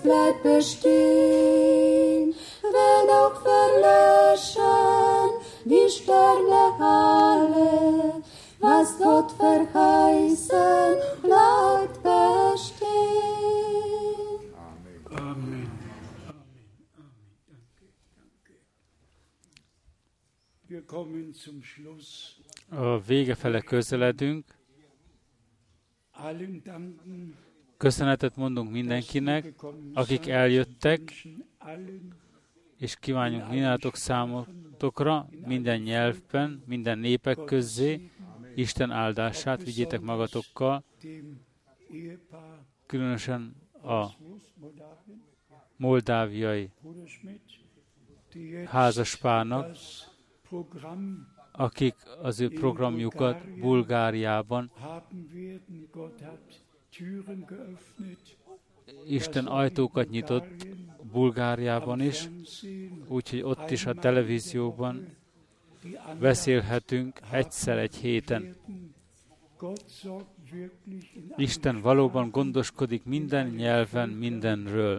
bleibt bestehen, wenn auch verlöschen die Sterne alle, was Gott verheißen, bleibt bestehen. Amen. Amen. Amen. Danke, danke. Wir kommen zum Schluss. A vége fele közeledünk. Allen danken, Köszönetet mondunk mindenkinek, akik eljöttek, és kívánjuk mindjátok számotokra, minden nyelvben, minden népek közzé, Isten áldását vigyétek magatokkal, különösen a moldáviai házaspárnak, akik az ő programjukat Bulgáriában Isten ajtókat nyitott Bulgáriában is, úgyhogy ott is a televízióban beszélhetünk egyszer egy héten. Isten valóban gondoskodik minden nyelven, mindenről,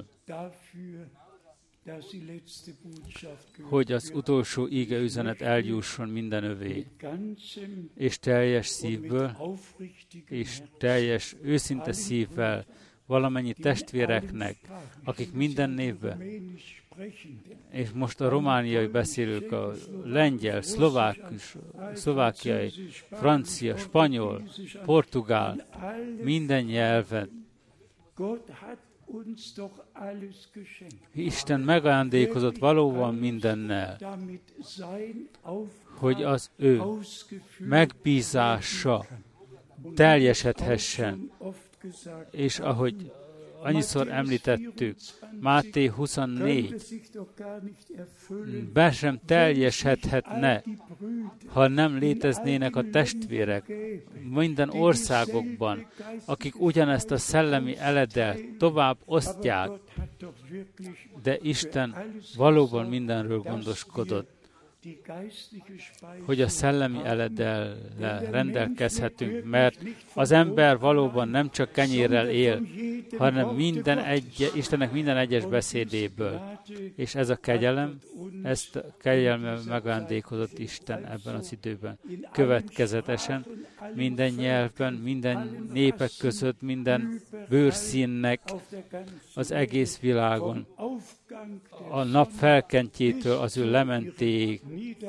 hogy az utolsó íge üzenet eljusson minden övé, és teljes szívből, és teljes őszinte szívvel valamennyi testvéreknek, akik minden névben, és most a romániai beszélők, a lengyel, szlovák, szlovákiai, francia, spanyol, portugál, minden nyelven, Isten megajándékozott valóban mindennel, hogy az ő megbízása teljesedhessen, és ahogy annyiszor említettük, Máté huszonnégy, be sem teljesedhetne, ha nem léteznének a testvérek minden országokban, akik ugyanezt a szellemi eledelt tovább osztják, de Isten valóban mindenről gondoskodott, hogy a szellemi eleddel rendelkezhetünk, mert az ember valóban nem csak kenyérrel él, hanem minden egy, Istennek minden egyes beszédéből. És ez a kegyelem, ezt a kegyelemmel megajándékozott Isten ebben az időben. Következetesen minden nyelvben, minden népek között, minden bőrszínnek az egész világon, a nap felkentjétől az ő lementéig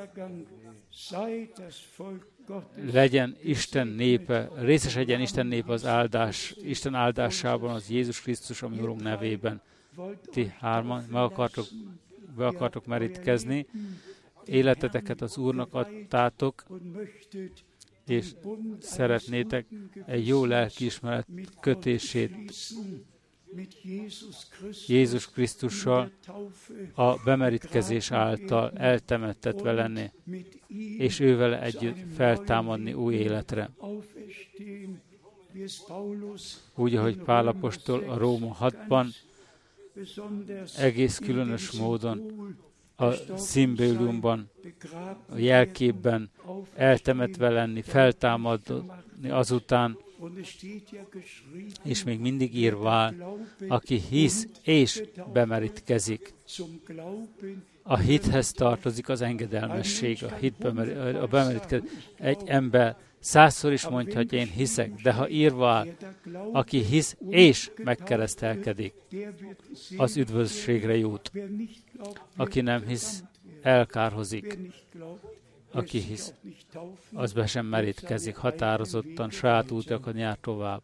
legyen Isten népe, részesedjen Isten népe az áldás, Isten áldásában, az Jézus Krisztus, ami Urunk nevében. Ti hárman meg akartok, be akartok merítkezni, életeteket az Úrnak adtátok, és szeretnétek egy jó lelkiismeret kötését Jézus Krisztussal a bemerítkezés által eltemettetve lenni, és ővele együtt feltámadni új életre. Úgy, ahogy Pál apostol a Róma hatban egész különös módon a szimbóliumban, a jelképben eltemetve lenni, feltámadni azután, és még mindig írva, aki hisz és bemerítkezik. A hithez tartozik az engedelmesség, a, hit bemer, a bemerítkezés. Egy ember százszor is mondja, hogy én hiszek, de ha írva áll, aki hisz és megkeresztelkedik, az üdvösségre jut. Aki nem hisz, elkárhozik. Aki hisz, az be sem merítkezik, határozottan, saját útjakon jár tovább.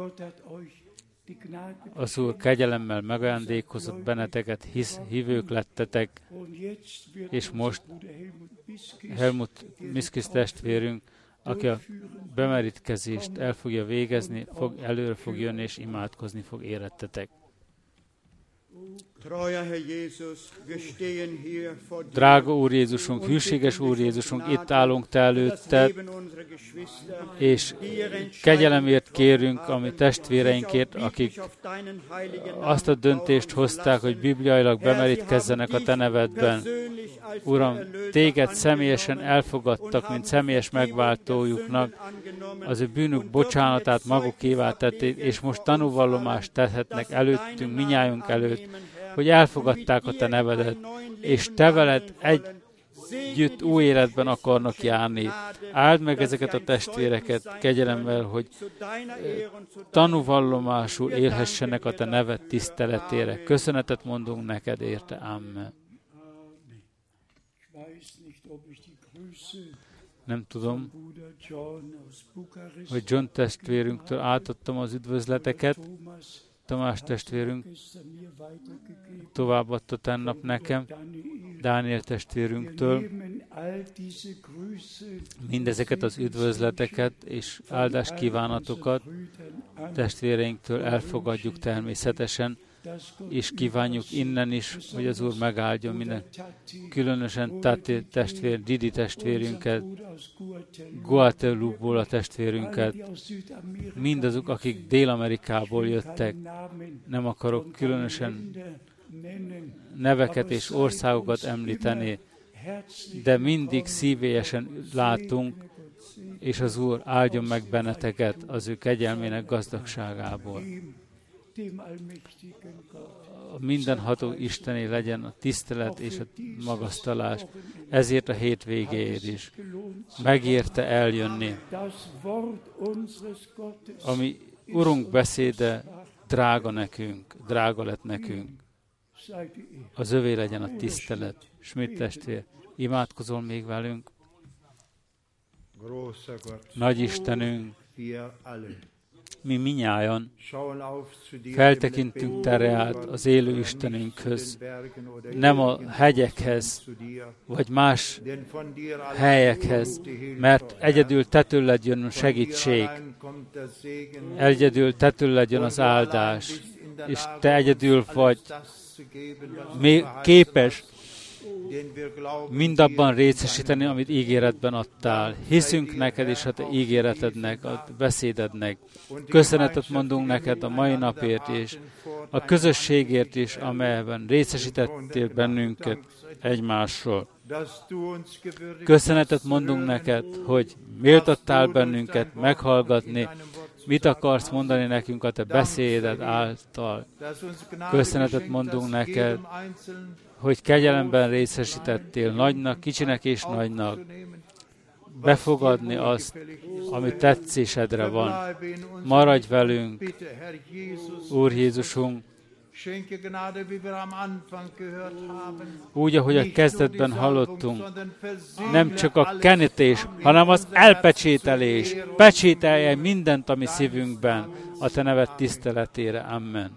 Az Úr kegyelemmel megajándékozott benneteket, hisz, hívők lettetek, és most Helmut Miskis testvérünk, aki a bemerítkezést el fogja végezni, fog, előre fog jönni, és imádkozni fog érettetek. Drága Úr Jézusunk, hűséges Úr Jézusunk, itt állunk Te előtted, és kegyelemért kérünk a mi testvéreinkért, akik azt a döntést hozták, hogy bibliailag bemerítkezzenek a Te nevedben. Uram, Téged személyesen elfogadtak, mint személyes megváltójuknak, az ő bűnük bocsánatát magukévá tették, és most tanúvallomást tehetnek előttünk, minnyájunk előtt, hogy elfogadták a Te nevedet, és Te veled együtt új életben akarnak járni. Áld meg ezeket a testvéreket kegyelemmel, hogy tanúvallomásul élhessenek a Te neved tiszteletére. Köszönetet mondunk neked érte. Amen. Nem tudom, hogy John testvérünktől átadtam az üdvözleteket. Tamás testvérünk továbbadta tennap nekem, Dániel testvérünktől. Mindezeket az üdvözleteket és áldás kívánatokat testvéreinktől elfogadjuk természetesen, és kívánjuk innen is, hogy az Úr megáldjon minden, különösen Tati testvér, Didi testvérünket, Guateloupe-ból a testvérünket, mindazok, akik Dél-Amerikából jöttek. Nem akarok különösen neveket és országokat említeni, de mindig szívélyesen látunk, és az Úr áldjon meg benneteket az ő kegyelmének gazdagságából. A mindenható Istené legyen a tisztelet és a magasztalás, ezért a hétvégéért is. Megérte eljönni. Ami Urunk beszéde drága nekünk, drága lett nekünk. Az övé legyen a tisztelet. Schmidt testvér, imádkozol még velünk? Nagy Istenünk, mi minnyájan feltekintünk Te reád az élő Istenünkhöz, nem a hegyekhez, vagy más helyekhez, mert egyedül Te tőled jön a segítség, egyedül Te tőled jön az áldás, és Te egyedül vagy képes mindabban részesíteni, amit ígéretben adtál. Hiszünk neked és a Te ígéretednek, a beszédednek. Köszönetet mondunk neked a mai napért és a közösségért is, amelyben részesítettél bennünket egymásról. Köszönetet mondunk neked, hogy méltattál bennünket meghallgatni, mit akarsz mondani nekünk a Te beszéded által. Köszönetet mondunk neked, hogy kegyelemben részesítettél nagynak, kicsinek és nagynak, befogadni azt, ami tetszésedre van. Maradj velünk, Úr Jézusunk, úgy, ahogy a kezdetben hallottunk, nem csak a kenítés, hanem az elpecsételés. Pecsételje mindent, ami szívünkben, a Te neved tiszteletére. Amen.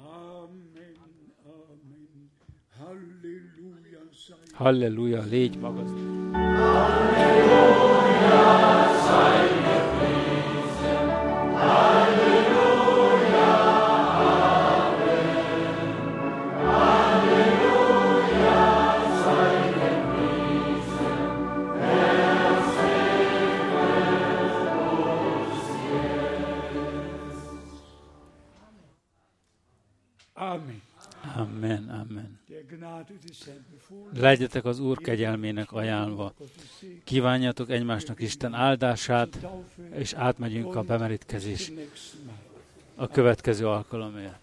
Halleluja, légy magad. Halleluja, sei gepriesen. Halleluja, Amen. Halleluja, sei gepriesen. Er segnet uns jetzt. Amen. Amen, amen. Legyetek az Úr kegyelmének ajánlva. Kívánjatok egymásnak Isten áldását, és átmegyünk a bemerítkezés a következő alkalomért.